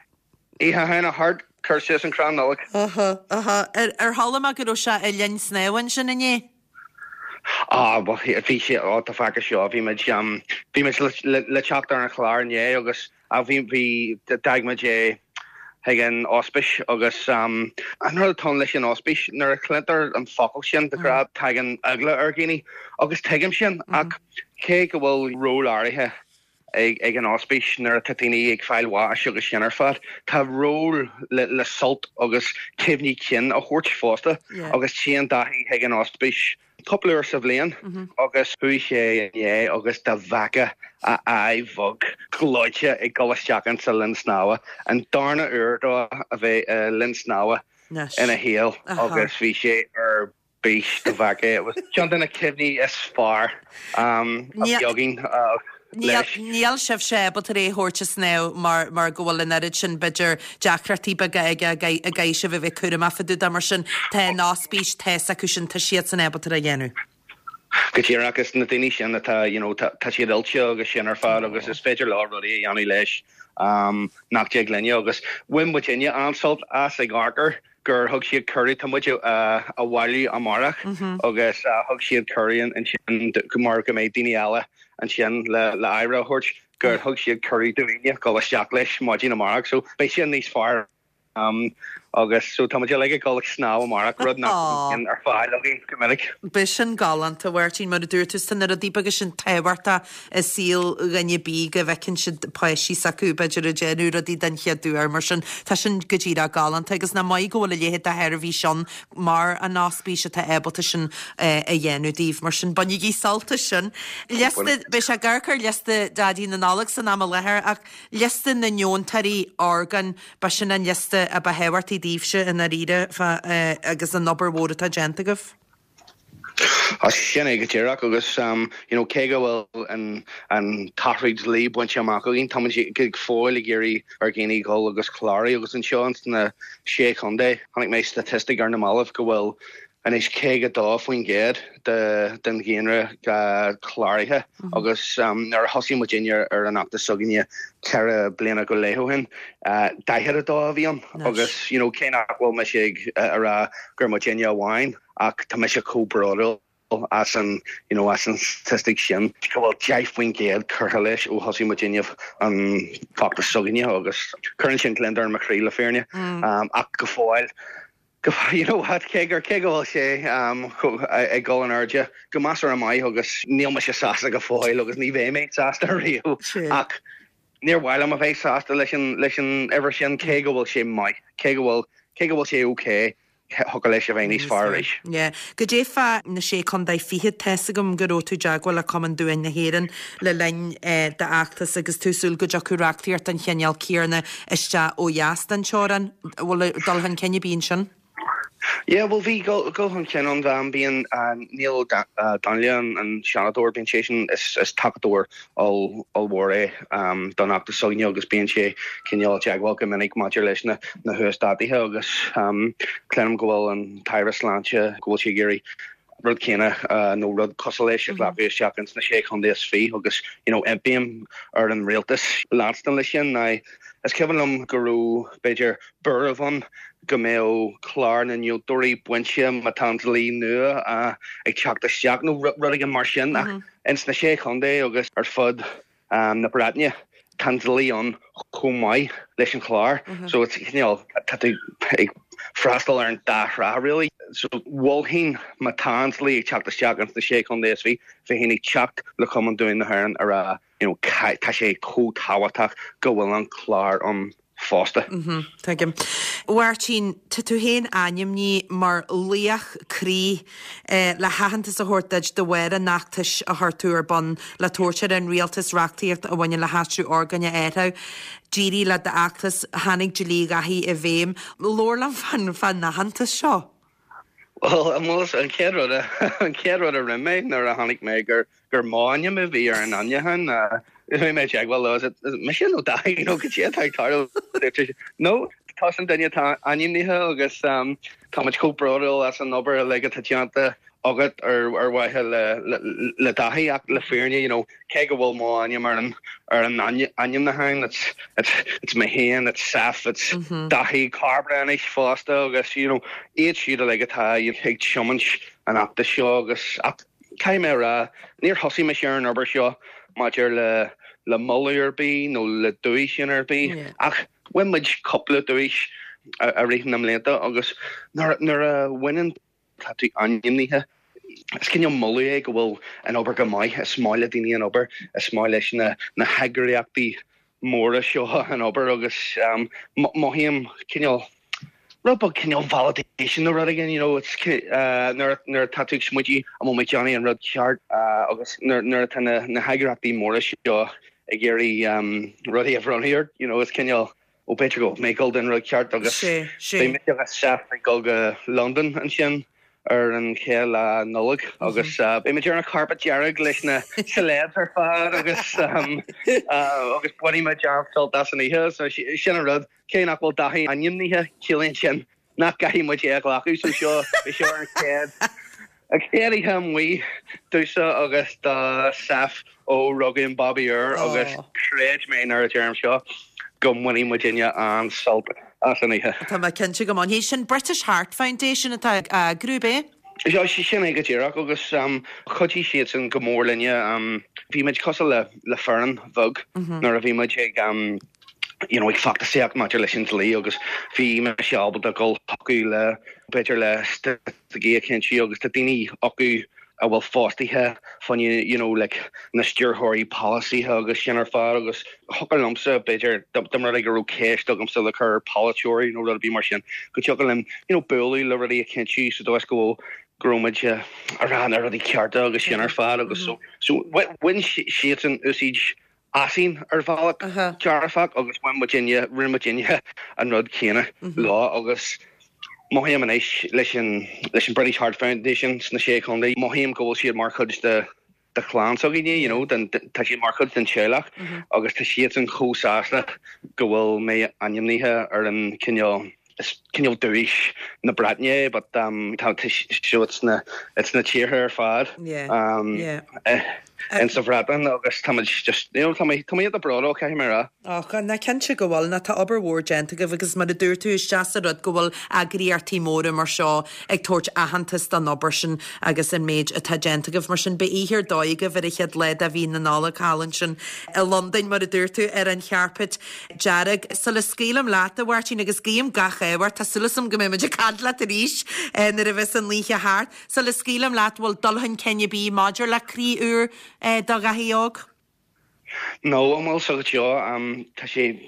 Eha Hina hard curses and crown all. Uh huh, uh huh. Er Hollama Garosha Elian Snawan Shananye. Ah, well, fi sé á tá faca seo bhí meid um bhí meid le teachtar an chláir é agus a bhí bhí daigma é hagan ospis agus um an ton leis an ospis nar a chlintar an focail sin de grab tagan agla ar gini agus teigim sin ach cé go bhfuil ról áirithe ag ag an ospis nar a tatíní ag fáil bháis agus sinar fad tá ról le le salt agus cimhní cin a chuirt fósta agus tían daithí ag an ospis couple sa bblion agus hui sé é agus de bhacha a aibhog glóide ag gohasteachchan sa linsnáha an darna úrdá a bheith linsnáha ina héal agus bhí sé ar bís de bhacha. It was John in a kidney is far um jogging uh Níl sibh sé bud ré thuirte snéh mar mar ggóil in arid sin beidir deachratí a gaiise bh bheith cuam a faú mar sin te náspís te acu sin tá siad san ebal a dhéanú. Gotíar agus na daine sin tá tá siad ilte agus sin ar fád agus is féidir lá ruí anna leis nach te glenne agus win Virginia ansalt as ag gargur gur thug siad curry tá muide a bhhailú amárach agus thug siad curry an sin go mar go méid daine eile an sin le le aire thuirt gur thug siad curry doine go seach leis maidín amárach so bei sin níos fearr um agus so tá muide le go sná amárach rud nach in ar fáil a bhíon gomininic. Bei sin galant a bhhairtín mar a dúirtu san ar a ddíbagus sin tehharta is síl ganne bí go bhecinn si páisí sacu beidir a déanú a dí den cheadúar mar sin tá sin gotíra galant agus na mai ggóla léhéad a heir bhí sean mar a náspíise tá ebalta sin a dhéanú díomh mar sin bannig í salta sin. Leasta bei se garcar leasta dadí na nálaach san am lethir ach leasta na neontarí organ ba sin an leasta a ba hehairtaí díobse in a ríide agus an nobar bhóra tá gentagah? As sin ag tíach agus um, you know, cé go bhfuil an, an tathraid lí buinte amach agin tá gig fáil i géirí ar géanaí gáil agus chláirí agus an seans na sé chundé. Hannig mé statistic ar na málah go bhfuil an is cé go dá faoin géad de den géanra chláirithe agus um, ar hosí Virginia ar an achta suginne ceara bliana go léthóhin daithir a dá a bhíon agus you know, cé nach bhfuil me sé ar gur Virginia bháin ach tá me se cóbráil as an you know as an statistic sin go bhfuil deithfuoin géad curtha leis ó hosí Virginia an fachta suginne agus chuann sin glendar an macrí le féirne um, ach go fáil you know what kegur kegel sé um ag go an urge go master am mai agus níl me se sasta go fáil agus ní bhéh méid sasta riú ach níor bhhail am a bheith sasta leis leis an ever sin ke go bhfuil sé mai ke go bhfuil ke go bhfuil sé okay hoga leis a bheith níos fáéis. Yeah. Go défa na sé chun dai fihe te gom goró tú jaagwal a common dúin na héan le lein de achtas agus túsúl go jacuráchtíart an cheneal cíarna iste ó jaast an seoran bhfuil dalhan cenne bín sin? Yeah, well, we go go on Kenon van being Neil Daniel and Shannon organization is is Takador all all war um done up the Sogny agus being she Kenyal Jag welcome and modulation na hus daddy agus um Clem Goel and Tyrus Lancha Gochi Gary Rud Kena uh no Rud Consolation Latvia Shakins na Sheikh on this fee agus you know M P M or in realtis Lanston Lishan I as Kevin um Guru Bejer Burravon Gomeo Clarn and you Dory Buentia Matanzali nua uh ag teach the Shak no running Martian and na Sheikh Honda agus ar fud um na Bradnia Tanzali on Komai Lishan Clar so it's you know ag frastal and da really so Walhin Matanzali teach the Shak and the Sheikh Honda S V fehini chuck le come doing the hern or uh you know ta sé ko tawatak go well on Clar on Foster. Mhm. Thank you. Wartín tú héin aim ní mar líach crí le hahananta a hortaid do bhfuir a nachtas a hartúr ban le tuairtear an rialtas reachtaíocht a bhaine le hasú organne étha dírí le de achtas hanig delí gahí a bhéim lórlam fan fan na hananta seo. Well, I'm also an cead an cead a riméid nar a hanig mé gur gur máine a bhí ar an annehan uh, me check well is it mission no die you know get title no toss and then you onion ni agus um Thomas Cooper as an number like a tachanta agat or or why le le dahi ak le fearne you know kegawol mo onion martin or an onion onion the hang that's it's it's my hand it's saf it's dahi carbonish foster agus you know each sheet like a tie you take chumage and up the show agus up chimera near hossi machine or show Majer le le muller be no le duishin er be ach when much couple duish a reading am later agus nor nor a winning tatu onion ha es ken yo muller go will an over go mai a smile dini an over a smile na na hagriacti more show an over agus um mohim ken yo rubber can you validation the rud again, you know, it's uh ner ner tattoo smudgy I'm on my Johnny and Rud chart uh August ner ner tan na hagrati Morris yo a Gary um Ruddy of run here, you know, it's can you o better go make golden Rud chart August they make a chef like go London and shin or an Kel uh Nullig August uh image on a carpet jarrig leis na celebs ar fad August um uh August twenty my job felt that's in here so she shin Rud Kane up will die onion here killing shin not got him much egg like so sure sure kid a carry him we do so August uh Saf o Rogan Bobby er August Craig main or Jerem Shaw gum winning Virginia and salt as an ihe. Tá ma kense go man sin British Heart Foundation atá uh, grúbe. Ja si sin ag dtíach agus um chutí siad an gomórlinne um bhí meid cos le le fearn bhog nar a bhí meid ag um you know ag facta séach ma leis sin lí agus bhí me se abal a gol hocu le better le stagé cin si agus tá daoine acu a bhfuil fástaithe fan you know like na stúrthirí policy agus sin ar fád agus hocail lomsa beidir dam ra go céis dugam sa le chur politóirí nó a bhí mar sin go teocail lim you know buí le ruí a cin si so dóis go gromid a ran a rudí cearta agus sin ar fád agus so so when siad an úsid asín ar bhach tearfach agus when Virginia rin Virginia an rud céine lá agus Mohim and Ish listen listen British Heart Foundation na sé chundaí Mohim go siad mar chud de de chlán so gine you know den tá sé mar chud den chéilech agus tá siad an chósáasta go bhfuil mé animníthe ar an cinneal cinneal dúis na Bratne but um tá seo it's na it's na tíortha ar fad um yeah en so bradan agus tá just you know tá mé tá mé a brado ce mera ach na kense go bhil na tá oberhór gente go agus mar a dúir tú deasa rud go bhfuil agriartí móra mar seo ag tuairt ahantas den obair sin agus in méid a tá gente go mar sin be íhir dóige bhar ich le a bhí na nála cálan sin i London mar a dúir tú ar an chearpit dearag sa le scélam láta bhhairtín agus cíam gachéhar tá sulasam go méid a cadla a ríis na a bheits an líthe háart sa le scélam láat bhfuil dulhann cenne bí maidir le crí úr Eh, da gahiog? No, I'm also sure. Um, tashi,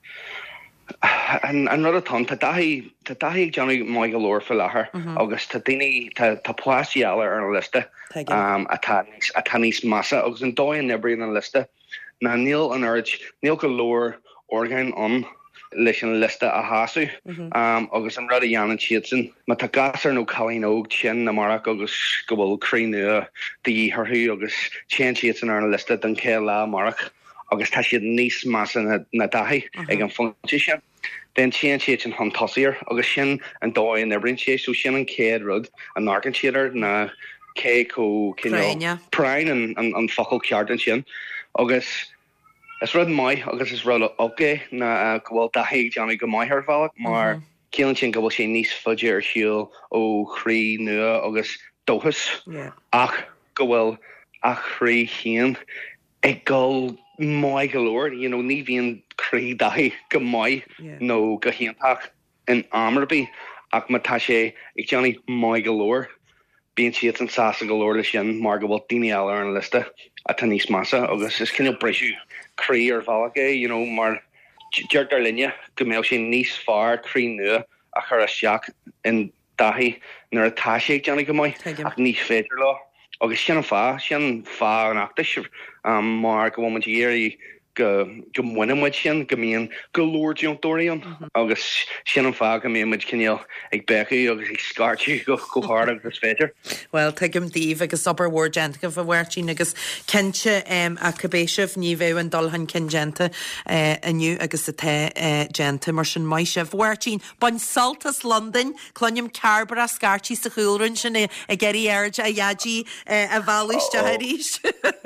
and another ton. Tadahi, tadahi, Johnny Michael Lord for lahar. August tadini, ta tapuasi ala ar lista. Um, atanis, atanis massa. August and doy and nebri on lista. Na Neil and urge Neil Galore organ on. Leis lista a hasu um agus an rud a Janan Chiatson ma tá gasar nó chalín óg sin na marach agus go bhfuil críú dí thurthú agus chan Chiatson ar na lista den cé lá marach agus tá siad níos más na na dahi ag an funti sin den chan Chiatson hon tosaíar agus sin an dóid an ebrin sé so sin an céad rud an narcan siadar na cé có cinneal prain an an focail ceart sin agus It's rud mai agus is rud okay na gohfuil dahi Johnny go mai ar bhach mar céann sin go bhfuil sé níos fuide ar siúil ó chrí nua agus dóchas ach go bhfuil a chrí chéan ag go mai galore you know ní bhíon chrí dahi go mai nó go chéantach in Amerby ach ma tá sé ag Johnny mai galore bíonn siad an sása galore le sin mar go bhfuil daoine eile ar an lista a tá níos massa agus is cinneal breisiú Cree or Valake, you know, mar Jertar Linya, Gamelshi, Nice Far, Cree Nua, a Harashak, and Dahi, nor a Tashi, Johnny Gamoy, a Nice Feder Law, August Shannon Fa, Shannon Fa, and Actish, um, Mark, a woman here, go winning with Shan, Gamian, go Lord John Dorian, August Shannon Fa, Gamian, which can you, like Becky, August Scarchy, go go hard on this Feder. Well, take him Dave, agus upper word gent, give a werchin, agus Kencha, um, a Kabeshev, Nive, and Dulhan Kenjenta, uh, a new, agus a te, uh, Genta, Mershon Maishev, werchin, Bon Saltas, London, Clonium Carbara, Scarchy, Sahulrun, a Gary Erge, a Yaji, a Valish, Jaharish.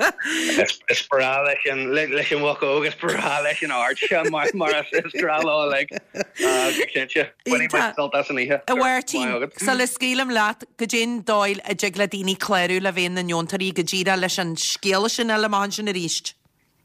Esperalish, and Lisham walk. Agus brala an arch mar mar strala like Kencha when he went saltas an ihe. A wertin sa le scélam láat go Jane Doyle a jigladíní cléirú le bhéin na niontarí go ddíra leis an scéala sin eile máin sin a ríist.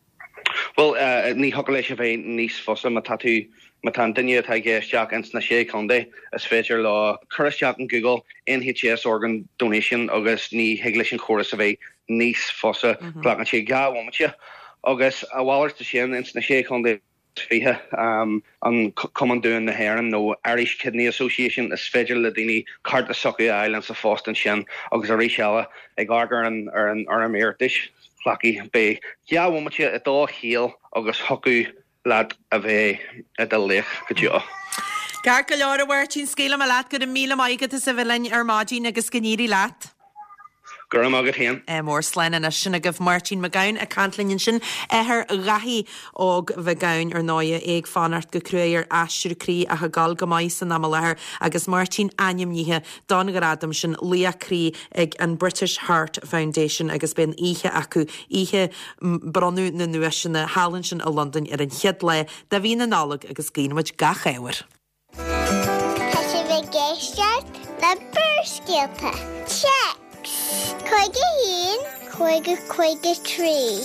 Well, uh, ní hoca leis a bheith níos fosa ma tatú ma tan duine atá géisteach ans na sé chundé is féidir lá chuisteach an Google N H S organ donation agus ní heagla an choras a bheith níos fosa ghlagan sé gá bhaimte. Agus a bhhair de sin ins na sé chundé fihe um, an Common Doon na Heran nó Irish Kidney Association is féidir le daoine Carta Sucky Island sa Foston sin agus a réisiile ag agar an ar an ar an méirtis flaci be ceabhhaimite i dá híal agus hocu lad a bheith a dal leich go dteo. Gar go leor a bhhair tín scéile a leat go a míle maigad a sa bhlein ar mádín agus gníí leat. Gur agad héan. E mór slein a sinna goh Martin McGowan a cantlinn sin éair rahí óg bheitgain ar náide ag fanart go cruéir asisiúrí a gal go maiid san am lethir agus Martin aim níthe dána go adam sin liarí ag an British Heart Foundation agus ben ihe acu ihe bronú na nua sinna hálann sin a London ar an chiad le da bhí na nálag agus cíimiid gachéhar. Tá sé bheith géisteart na burscéalta. Check! Coige hín, coige coige trí.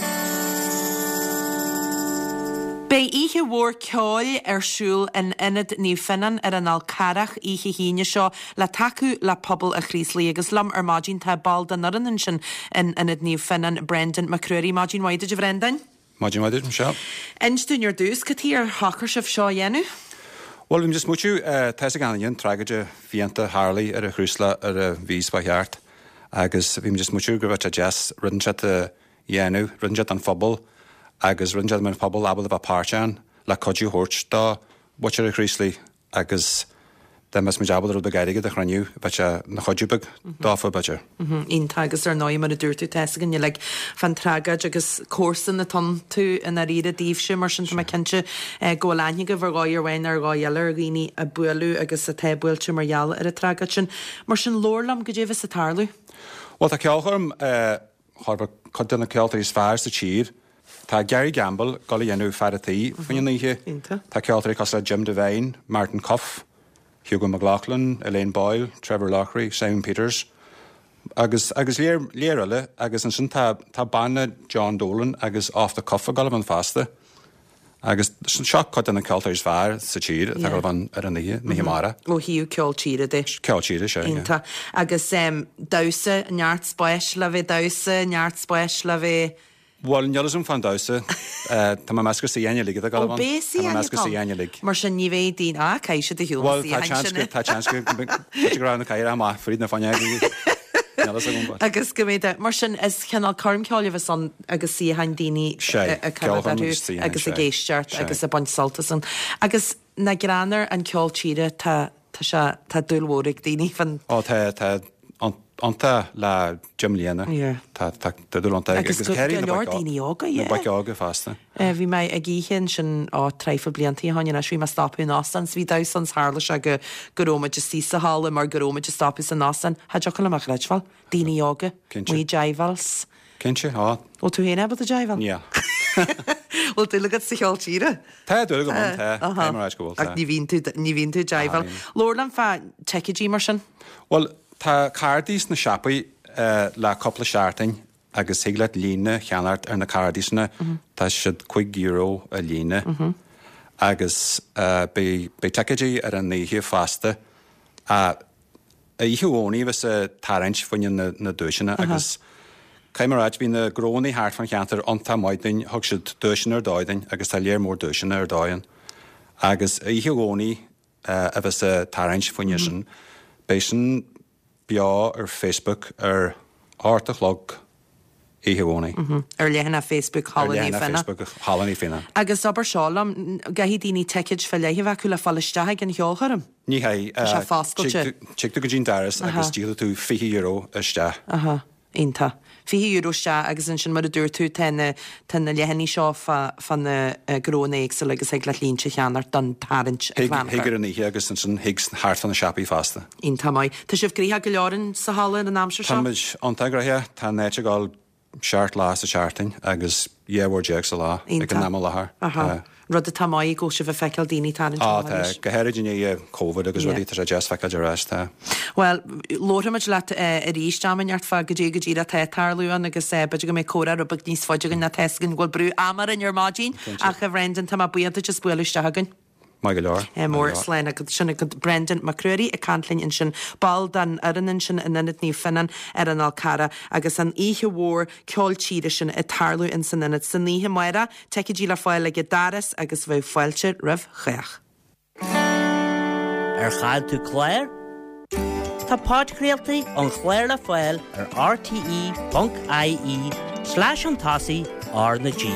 Bei ihe mhór ceáil arsúil in inad ní finan ar an alcarach ihe híine seo le taú le pobl a chríslí agus lam ar mádín tá bal den naran sin in inad ní finan Brendan McCreary mádín waide de Brendan? Mádín waide me seo. Instún ar dús catí ar hachar sih seo dhéanú? Well, vim just muchu uh, teis a ganien trageide fianta Harley ar a chrúsla ar a vís ba heart agus vim just muchu go a jazz rinset a dhéanú rinset an fphobal agus rinset man fphobal abal a pártean le codú hort da watch a chrúsli agus de mes me jabal ru begeige a chraniu bacha na chodúbeg dáfa bacha. Ínta agus ar náim mar a dúirtú tegan je le fan tragad agus cósan na tan tú in a riad a díobse mar sin me cinse go leine go bhar gáir bhain ar gáhealar a ghoine a buú agus a tebuilte margheall ar a tragad sin mar sin lórlam go déh sa tarlú. Well, tá ceolchom chuba chudan na ceolta is fearr sa tír. Tá Gary Gamble gola dhéanú fearrataí faoin níthe. Tá ceoltarí cos le Jim Devine, Martin Cuff, Hugo McLaughlin, Elaine Boyle, Trevor Lockery, Simon Peters. Agus agus léarile agus an sin tá banna John Dolan agus off the cuff a golah an fasta. Agus sin seo chudan na ceoltarí is fearr sa tír a golah an ar an níthe ní mara. Ó hiú ceol tíre de. Ceol tíre sé. Ínta agus dasa neart spáis le bheith dasa neart spáis le bheith. Well, nelasm fan dasa, tá má meascar sa dhéine ligad a galvan. Ó bési Tá má meascar sa dhéine lig. Mar sin ní bhéh dín a caiise de hiúil. Well, tá chanske, tá chanske, tá grana cair am a fríd na fanne. Agus go méide mar sin is chenal carm ceáileh san agus si hain daoine a carú agus a géisteart agus a baint saltasan. Agus na granar an ceáil tíre tá tá dúlhórig daoine fan. Ó tá tá anta le Jim Liana. Tá tá dúlanta agus ceir leor daoine óga é. Ba ága fasta. Bhí mé a ggéchéan sin á treifa blianttaí hain a srí mar stopú násan hí da san hála se go goróma de sí sa hála mar goróma de stopú san násan ha jo le reidfáil daoine óga mí deivals. Kense há. Ó tú héana a deivhan? Ja. Bhil tú legad sa cheáil tíre? Tá dú go go ach ní vín tú deivhan. Lórlan fe teidí mar sin? Well, tá cardís na siapaí uh, le coppla seaartain agus hiaglaat líne cheanart ar na cardísna tá siad chuig euro a líne agus uh, be teidí ar an níhe fasta a a ihuóí bheits a tarint faoine na, na dúisina agus caiimráid bí na grónaí háart fan cheantar antá maidin thug siad dúisina ar dáidain agus tá léir mór dúisina ar dáin agus a ihuóí uh, a bheits a tarint faoine sin bé sin bia ar Facebook ar áirtalog íhehónaí. Ar lehanana Facebook hálaní finna. Facebook hálaní finna. Agus aber seálam gahí daoine teiciid fe leihe bheith le fallisteisteigh an cheoltharm. Ní ha se fáscailte. Tuigh go dtín daras agus díal tú fiche euro iste. Aha, ínta. Fiche euro iste agus an sin mar a dúir tú tena tena lehanní seo fan na grónaigh sa agus ag le línte cheanar don tarint a chlámchar. Higur an ihe agus an sin higs háart fan na siapaí fasta. Ínta mai. Tá sibh gríthe go leorann sa hála an amsir seo? Táid antaigrathe tá néite gáil seart lá sa seaartain agus dhéhhar deag sa lá ag an náma lethar. Rud a tamáí go se bh feiceil daoine tarint. Á tá gohéidirné COVID agus rudí tar a jazz feiceil de rasta. Well, lóramid le a ríist amart fa go dé go dtíad a tetarlúan agus beidir go mé córa ru bag níos foiide gan na tegan ghil brú amar in ar mádín a go bhrendan tá buanta just buúiste hagan. Má go leor. Mór slein a sinna go Brendan McCreary a cantlinn in sin ball dan aran sin in inad ní finan ar an alcara agus an ihe hór ceoltíide sin i tarlú in san inad san níhe maira teice dí le fáil le daras agus bheith fáilte rih cheach. Ar chaid tú chléir? Tá páidcréaltaí an chléir le fáil ar rte.ie slash an tasaí ar na G.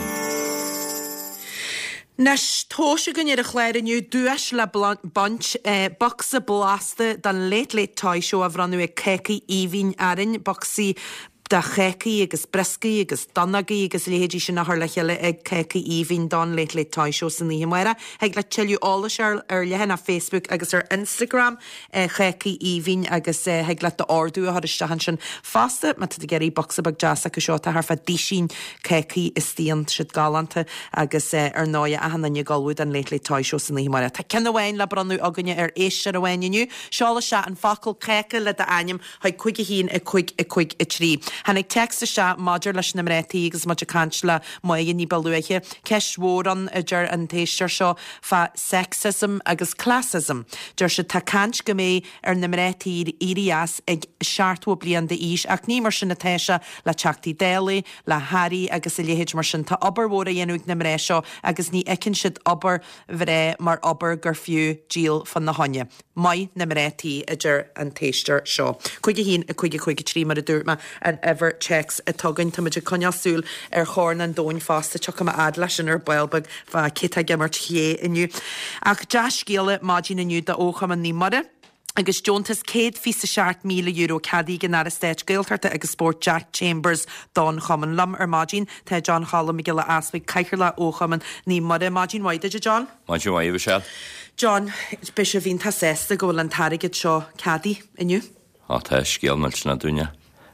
Nes tóise gan ar a chléir iniu dúis le bant boxa blasta dan leit leit taisio a bhranú ag ceici íhín arin boxí da cheici agus bresci agus donagaí agus léhédí sin nach le cheile ag ceici íhín don leit leit taisio san ní muire ag le tiilú ála seir ar lehan a Facebook agus ar Instagram cheici íhín agus ag le de ordú a haristehan sin fasta ma tu geirí boxa bag jazz agus seo tar fa dísín ceici is tíant siad galanta agus ar náia a hanna galúd an leit leit taisio san ní muire. Tá cen bhhain le branú aganne ar éisiir a bhhainniu seála se an facail ceice le a aim haid chuige hín i chuig i chuig i trí. Hannig texta se maidir leis na mrétaí agus maidir cansla maigin ní balúiche ceismóran idir an téisteir seo fa sexism agus classism. Deir se tá cant go mé ar na mrétaí írias ag seaartú blian de ís ach ní mar sin na téise le teachtaí déla le Harry agus i léhéid mar sin tá obair mhór a dhéanúg na mré seo agus ní ecinn siad obair bhré mar obair gur fiú díal fan na honne. Mai na mrétaí idir an téisteir seo. Chuige hín a chuige chuige trí mar a dúrma an ever checks a tugann tamidir conneasúil ar chórn an dóin fásta tucha ad leis sin ar bailbag fa cita gemart ché inniu. Ach deis céala mádín inniu da ócham an ní mada. Agus Jonas céad fi sa seart míle euro cadí gan ar a stéit gailtarta agus sport Jack Chambers don chaman lam ar mádín te John Hallam i gile aspaig caichar le óchaman ní mada mádín waide John? Mádín waide se. John, be se vín tá sésta go bhfuil an tarigid seo cadí inniu? Á tá scéal mil sinna dúine.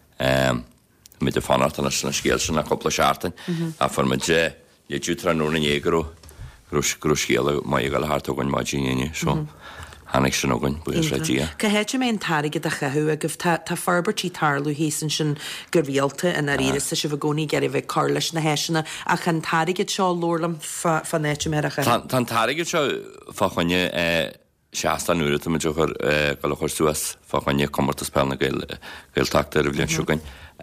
Um, mit de fanart an na scéal sin na coppla seartain a forma dé le dútra nóna égrú grúscéala mai gal hartógann mádíine so hannig sin ógann buis le tí. Ca héite mé an tarigid a chathú agah tá farbertí tarlú hésan sin gur rialta in a riras sa si bh gcónaí geir bheith car leis na héisina a chan tarigid seo lórlam fan éite mé a cha. Tá tarigid seo fáchaine seasta nuúra me jogur gal chuir suas fáchaine commartas pena gailteachta a bhlion siúgain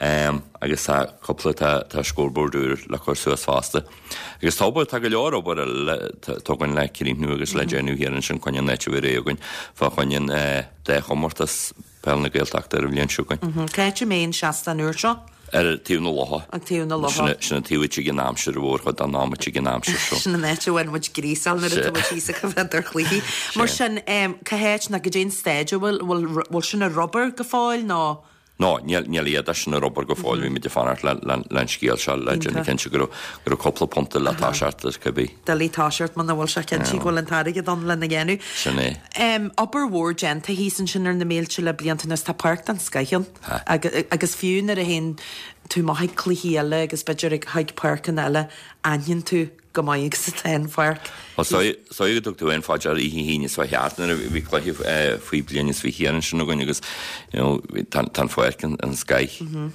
agus tá coppla tá scórbordúr le chuir suas fásta. Agus tábal tá go leor obair tugann le cirín nu agus le déanú héann sin chuine neite bhí réagain fáchaine de commartas pena gailteachta a bhlion siúgain. Céite mé seasta nuúr seo? Er tíúna loha. An tíúna loha. Sinna tíúid gin námsir bhór chud an námati gin námsir seo. Sinna nete bhain muid grísal na ruta muid tísa go bheith ar chlíí. Mar sin cahéit na go dén stéidir bhfuil sinna robber go fáil ná? No, níl iad sinna robber go fáil bhí mit de fanart len scéal se le déna cinse gur gur coppla ponta le táseart go bhí. Da lí táseart man bhfuil se cin sí ghfuil an taige don lena ggéanú. Sinné. Upper War genta hísan sin ar na méilte le bliantanas tá park an Skyhill agus fiún ar a hen tú má haid cluíile agus beidir ag haid parkan eile ain tú go maiig sa ten fark. Só go tú ein fáidir í híine sa heartna a bhí chluí faoi blianas bhí chéan sin goin agus tan foiircin an Sky.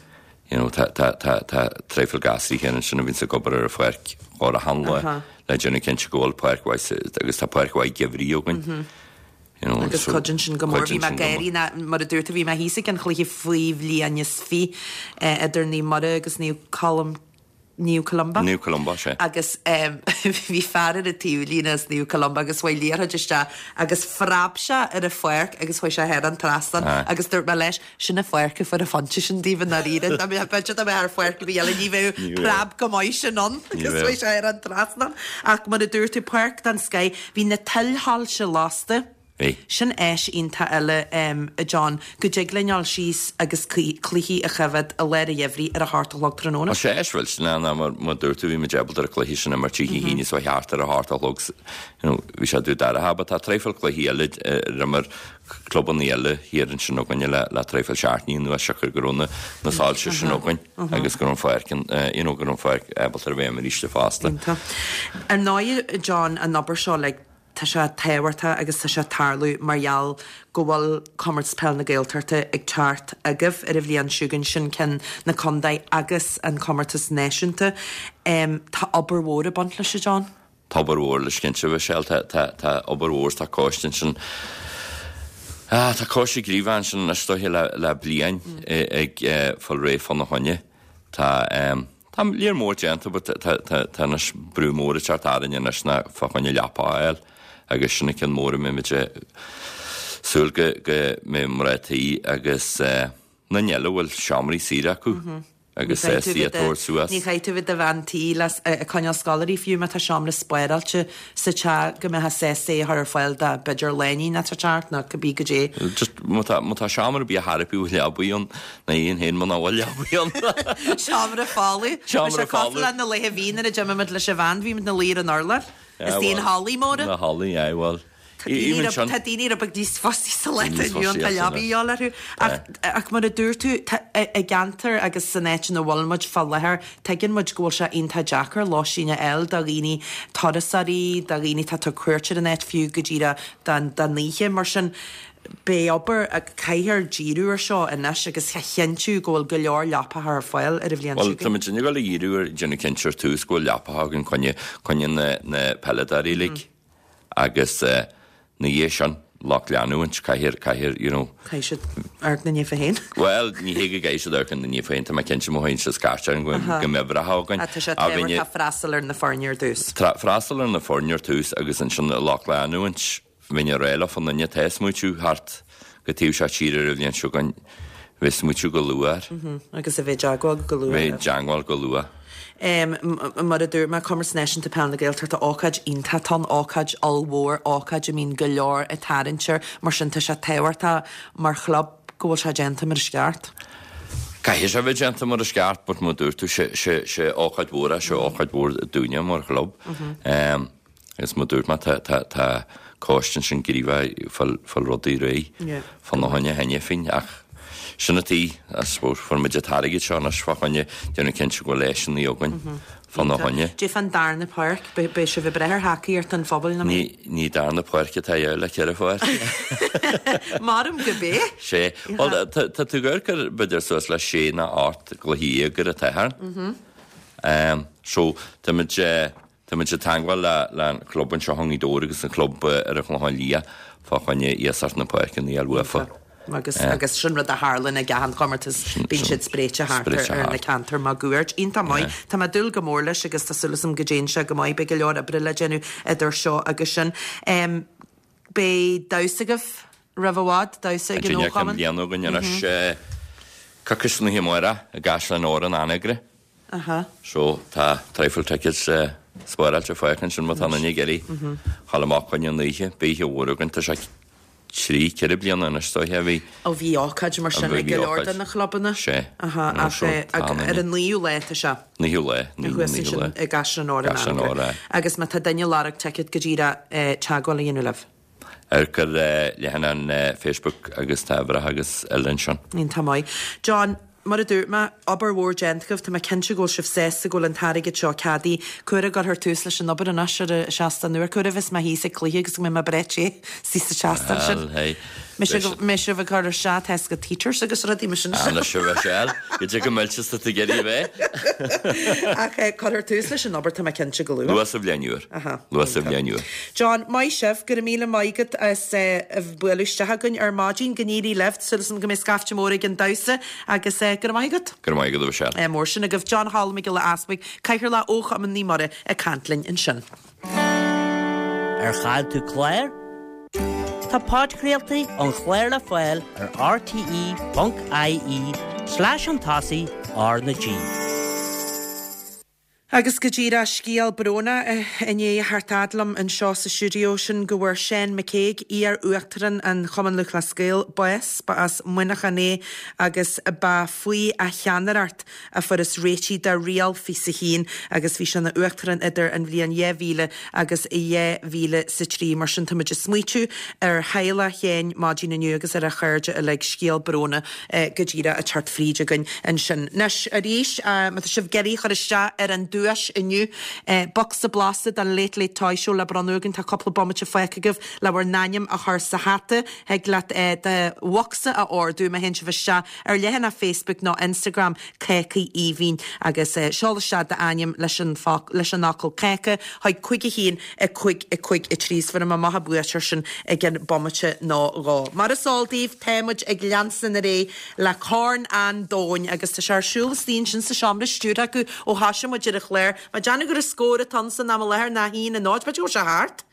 Tá tréfil gasí chéan sinna vín sa gobar ar a foiirc á a hanla le déna cin se ggóil parkhaid agus tá parkhaid gehríogain. agus codin sin go mór bhí me gaiirí mar a dúirta bhí me hísa an chluí faoih líanaas fi idir ní mar agus níú colm New Columba. New Columba, sé. Agus bhí fearir a tíúlínas New Columba agus bhfuil líar deiste agus frabse ar a foiirc agus bhfuil se head an trastan agus dúirt me leis sinna foiirce fu a fanti sin díomh na ríad a bheit beidir a bheit ar foiirc bhí eile ní bheith prab go maiid sin an agus bhfuil se ar an trastan ach mar a dúirta park dan Sky hí na tilhall se lásta. Sin éis ínta eile a John go dégleáil síos agus cluichí a chefad a leir a dhéhrí ar a hátalog tróna. sé éishfuil sinna mar dúirú bhí me debal ar a chluhí sinna mar tí híine sa heart ar a hátalog bhí sé dú dar a haba tá tréfil chluhí eile mar cluban eile híann sin ógaine le le tréfil seaartníí nu a sechar goúna na sáilte sin ógain agus gur an foiircin inó gur an foiir ebal ar bhéim ríiste fásta. Ar náid John a nabair seo le tá se téhairta agus tá se tarlú marall go bhfuil commercepel na Gaeltarta ag teart agah ar a bhblionn siúgann sin cin na condaid agus an commertas náisiúnta. Tá obair mhór a bant lei se John? tabarhór leis cin se bh seil tá obarhór tá cóistin sin Ah, tá cóisi gríomhain sin na stoithe le, le bliain ag fáil ré fan na haine. Tá Tá líor mór déanta, tá na brúmóra teartádaine na na fachaine leapáil agus sinna cin móra mé meide súlga go mé mrátaí agus na neile bhfuil seaamraí síra acu. agus síatóir suas. Ní chaitú bit a bhaintí leis a coineal scalarí fiú me tá seamra spéidalte sa te go me ha sé sé ar fáil de beidir lení na teart na go bí go dé. Just mu tá seamar bí a Harpú leabíon na íon hén man bhil leabíon. Seamra fálaí Seamra fálaí. le na le a bhína a deimiid leis a bhain bhí na lír an orlar. Is tíon hálí móra? Na hálí bhil. Tá daine a bag dís fastí sa leún talabíálarú ach mar a dúirtú a gantar agus san éit na bhilmuid fall lethir teginn muid ggóil se onanta Jackar lá sína eil da rií todasarí da rií tá tá cuairte an éit fiú go ddíra dan níe mar sin bé obair a caiithar díúir seo inis agus cheintú ggóil go leor leapa ar fáil ar a bhblion. Well, tá sinna go íúir déna cinir túús ggóil leapathgan chuine chuine na peledarí lig agus na dhé sean lech leanúint caiir caiir Caiisiid ag na nífa héin? Well, ní hé gaiisiid ar an na nífa héin, tá cinse móhain se scartear an go mé brathgain. A tá sé tá freistal ar na fáinnear dús. Freistal ar na fáinnear tús agus an sin lech leanúint vinne réile fan na teismúú hart go tíú se tíir a bhíonn siúgan bheits múú go luar. Agus a bheith deagháil go luar. Bheith deagháil go luar. mar a dúr me Commerce Nation pena géiltar tá ácaid ínta tá ácaid allhór ácaid a mín go leor a tarintir mar sin se tehairta mar chlub gohfuil se genta mar sceart. Caiir se bheith genta mar a sceart, bud má dúirtú sé ácaid mhóra se ácaid mhór dúine mar chlub. Is má dúirt tá cóistin sin gríomh fel rudaí ré fan na haine henne fin ach sinna tí as bhór formiide tarigid seo nas fachaine deanna cinse go leis sin íogain fan na haine. Dé fan darna páirc be se bh brethir hacaí ar an fphobal na mí? Ní darna páirce tá le cear a fáir. Marm go bé? sé. Tá tú gur gur beidir suas le sé na áit go hí gur a tethar. So tá Tá mid sé tanghil le clubban seo hangí dóra agus an club ar a chláin lia fáchaine íasart na páircin í alhuafa. Agus agus sin rud a Harlan a gahan commartas bín siad spréite hátar ar na cantar má gúirt. Ínta mai tá má dul go mór leis agus tá sulasam go déin se go maiid be go leor a brille genú idir seo agus sin. Bé dausagah rahhád dausa gin óchaman? Líanú gan sé cacus na himóra a gas le nóra an anagre. So tá treifil teid spáilte fáchan sin má tanna geirí chalamachchain líe béthe bhgan tá se trí ceir blianana na stoithe bhí. Ó bhí ácaid mar sin go leor na chlobanna? sé. Ar an líú le a se? Níú le i gas an óra. Agus má tá daine láraach teid go ddíra teagháil inú leh. Ar gur lehan an Facebook agus tabhra agus Ellen sin. Ín tamáid. John, mar a dúr me obair mhór gentgah tá cinse ggóil sih sé ggóil an taige seo cadí cuara gur th tús leis an obair an as ar seasta nuair cuara bheits me hí sa clí agus go mé mar brete sí sa seasta sin. mé se bh chu se tes go teachers agus radí me sin. Anna se bheith seil, go go milliste a geirí bheith. Ach chuir tús leis an obair tá cinse go luú. Luas a bhleanúir. Luas a bhleanúir. John, mai sibh gur míle maigad as buúistegann ar mádín gníí left sulas go mé scafte móra an dasa agus gur maigad? Gur maigad a se. Mór sin a goh John Hall me go le aspaig caiithir le ócha am an nímara a cantlinn in sin. Ar chail tú chléir? Tá páidcréaltaí an chléir le fáil ar rte.ie slash an tasaí ar na G. Agus go ddíra scíal brona iné hartadlam an seo sa studio sin go bhfuair Shane McCaig í ar uachtaran an chuman le scéal bues ba as muinecha né agus ba faoi a cheanarart a fur is réití de rial fi sa hín agus bhí sin na uachtaran idir an bhíon é bhíle agus i é bhíle sa trí mar sin tuidir smuitiú ar heile chéin mádín aniu agus ar a chuirde a le scíal brona go ddíra a tart fríide gan an sin. Nes a ríis me sibh geirí chuir iste ar an dú buas inniu box sa blasta dan leit leit taisio le branúgan tá coppla bommate foicagah le war naim a chur sa hatte heag leat de wasa a ordú me hen se bheit se ar lehan a Facebook ná Instagram céca íhín agus seála se de aim leis an leis an nácail céca haid chuige hín a chuig i chuig i trís fan a maitha buair sin ag gin bommate ná rá. Mar a sáldíh téimeid ag leansan a ré le cárn an dóin agus tá searsúlastín sin sa seamra stúra acu ó haise mu idir a chléir, ma deanna gur a scóra tansa na leir na hín a náid, ba se háart?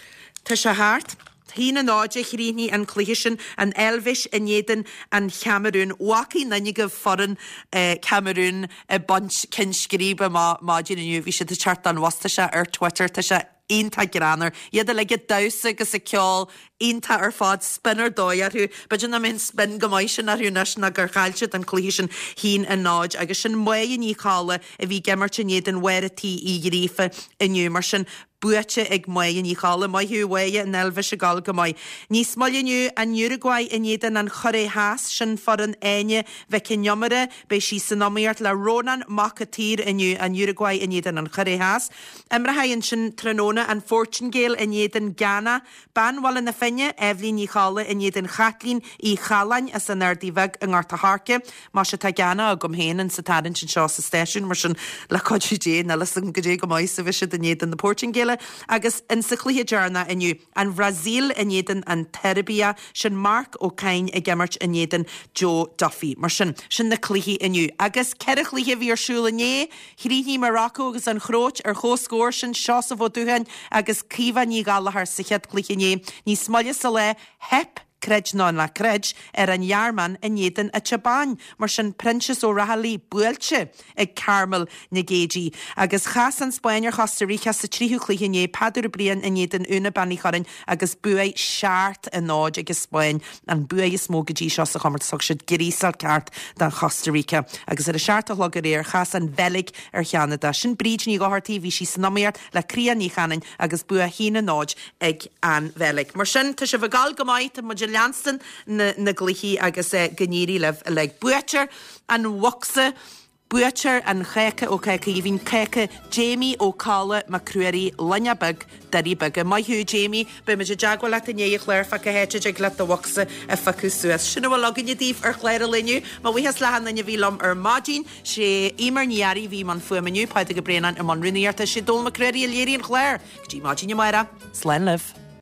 Tá se háart? Hín a náide chríní an clíhisin an Elvis in éan an Camerún wací nanig go foran Camerún a bunch cinscríbe má máidir inniu bhí sé de chart an wasta se ar Twitter tá se ínta granar, iad a le get dausa agus a ceol ínta ar fád spinner dóiarú, beidir na minn spin gomáisin arú nes na gur chailse an clíhisin hín a náid agus sin mué ní chála a bhí gemart in éad an weretí í grífa inniu mar sin buete ag mai in í chála mai hiúhaie an Elvis a gal go mai. Ní smolliniu an Uruguay in éan an choré haas sin for an aine bheith cinnjomare bei sí san nóíart le Ronan Macatír inniu an Uruguay in éan an choré haas. Imra hain sin Tróna an Fortungale in éan Ghana, banwal na finne Evelyn í chála in éan Chatlín í chalain as an ardí bheg an Arta Harke, má se tá Ghana a gom héan sa tadan sin seo sa stéisiún mar sin le codú dé na las an godé go mai sa bhise den éan na Portingale agus in sa chluthe dearna inniu an Brazil in éan an Terabia sin Mark ó Cain a gemmart in éan Joe Duffy mar sin sin na chluthe inniu agus ceirich chluthe bhí arsúla né chríní Morocco agus an chrót ar chóscóir sin seo sa bhdúhain agus cíomha ní galahar sa chead chluthe né ní smoile sa le hep Cred ná na cred ar an jaarman in éan a Chabáin mar sin Princess ó Rahalí builte ag Carmel na Gédí agus chas an Spáinar Costa Rica sa tríú chlíhinné padú brian in éan una banní chorin agus buai seart a náid agus Spáin an buai is mógadí seo sa chomart sog siad girísal ceart dan Costa Rica agus ar a seart a hlog réir chas an velig ar Cheanada sin bríd ní gáhartí bhí sí snaméart le cria ní chanin agus bua hína náid ag an velig. Mar sin tá se bh gal gomáid a muidir Lanston na, na glihí agus uh, gníri leh le like, buatir an woksa buatir an chécha ó chécha i bhín chécha Jamie ó Cála Macruarí Lanyabug darí bug mai hiú Jamie be me jagwa le a néh chléir fa héite ag le a woksa a facu suas. Sinna bhil login díh ar chléir a leniu, má bhí has lehan na bhílam ar Mágin sé imar níarí bhí man fuamaniu páide go brénan am an rinnearta sé dul Macruarí a léiríon chléir. Gdí Mágin Maira, Slen live.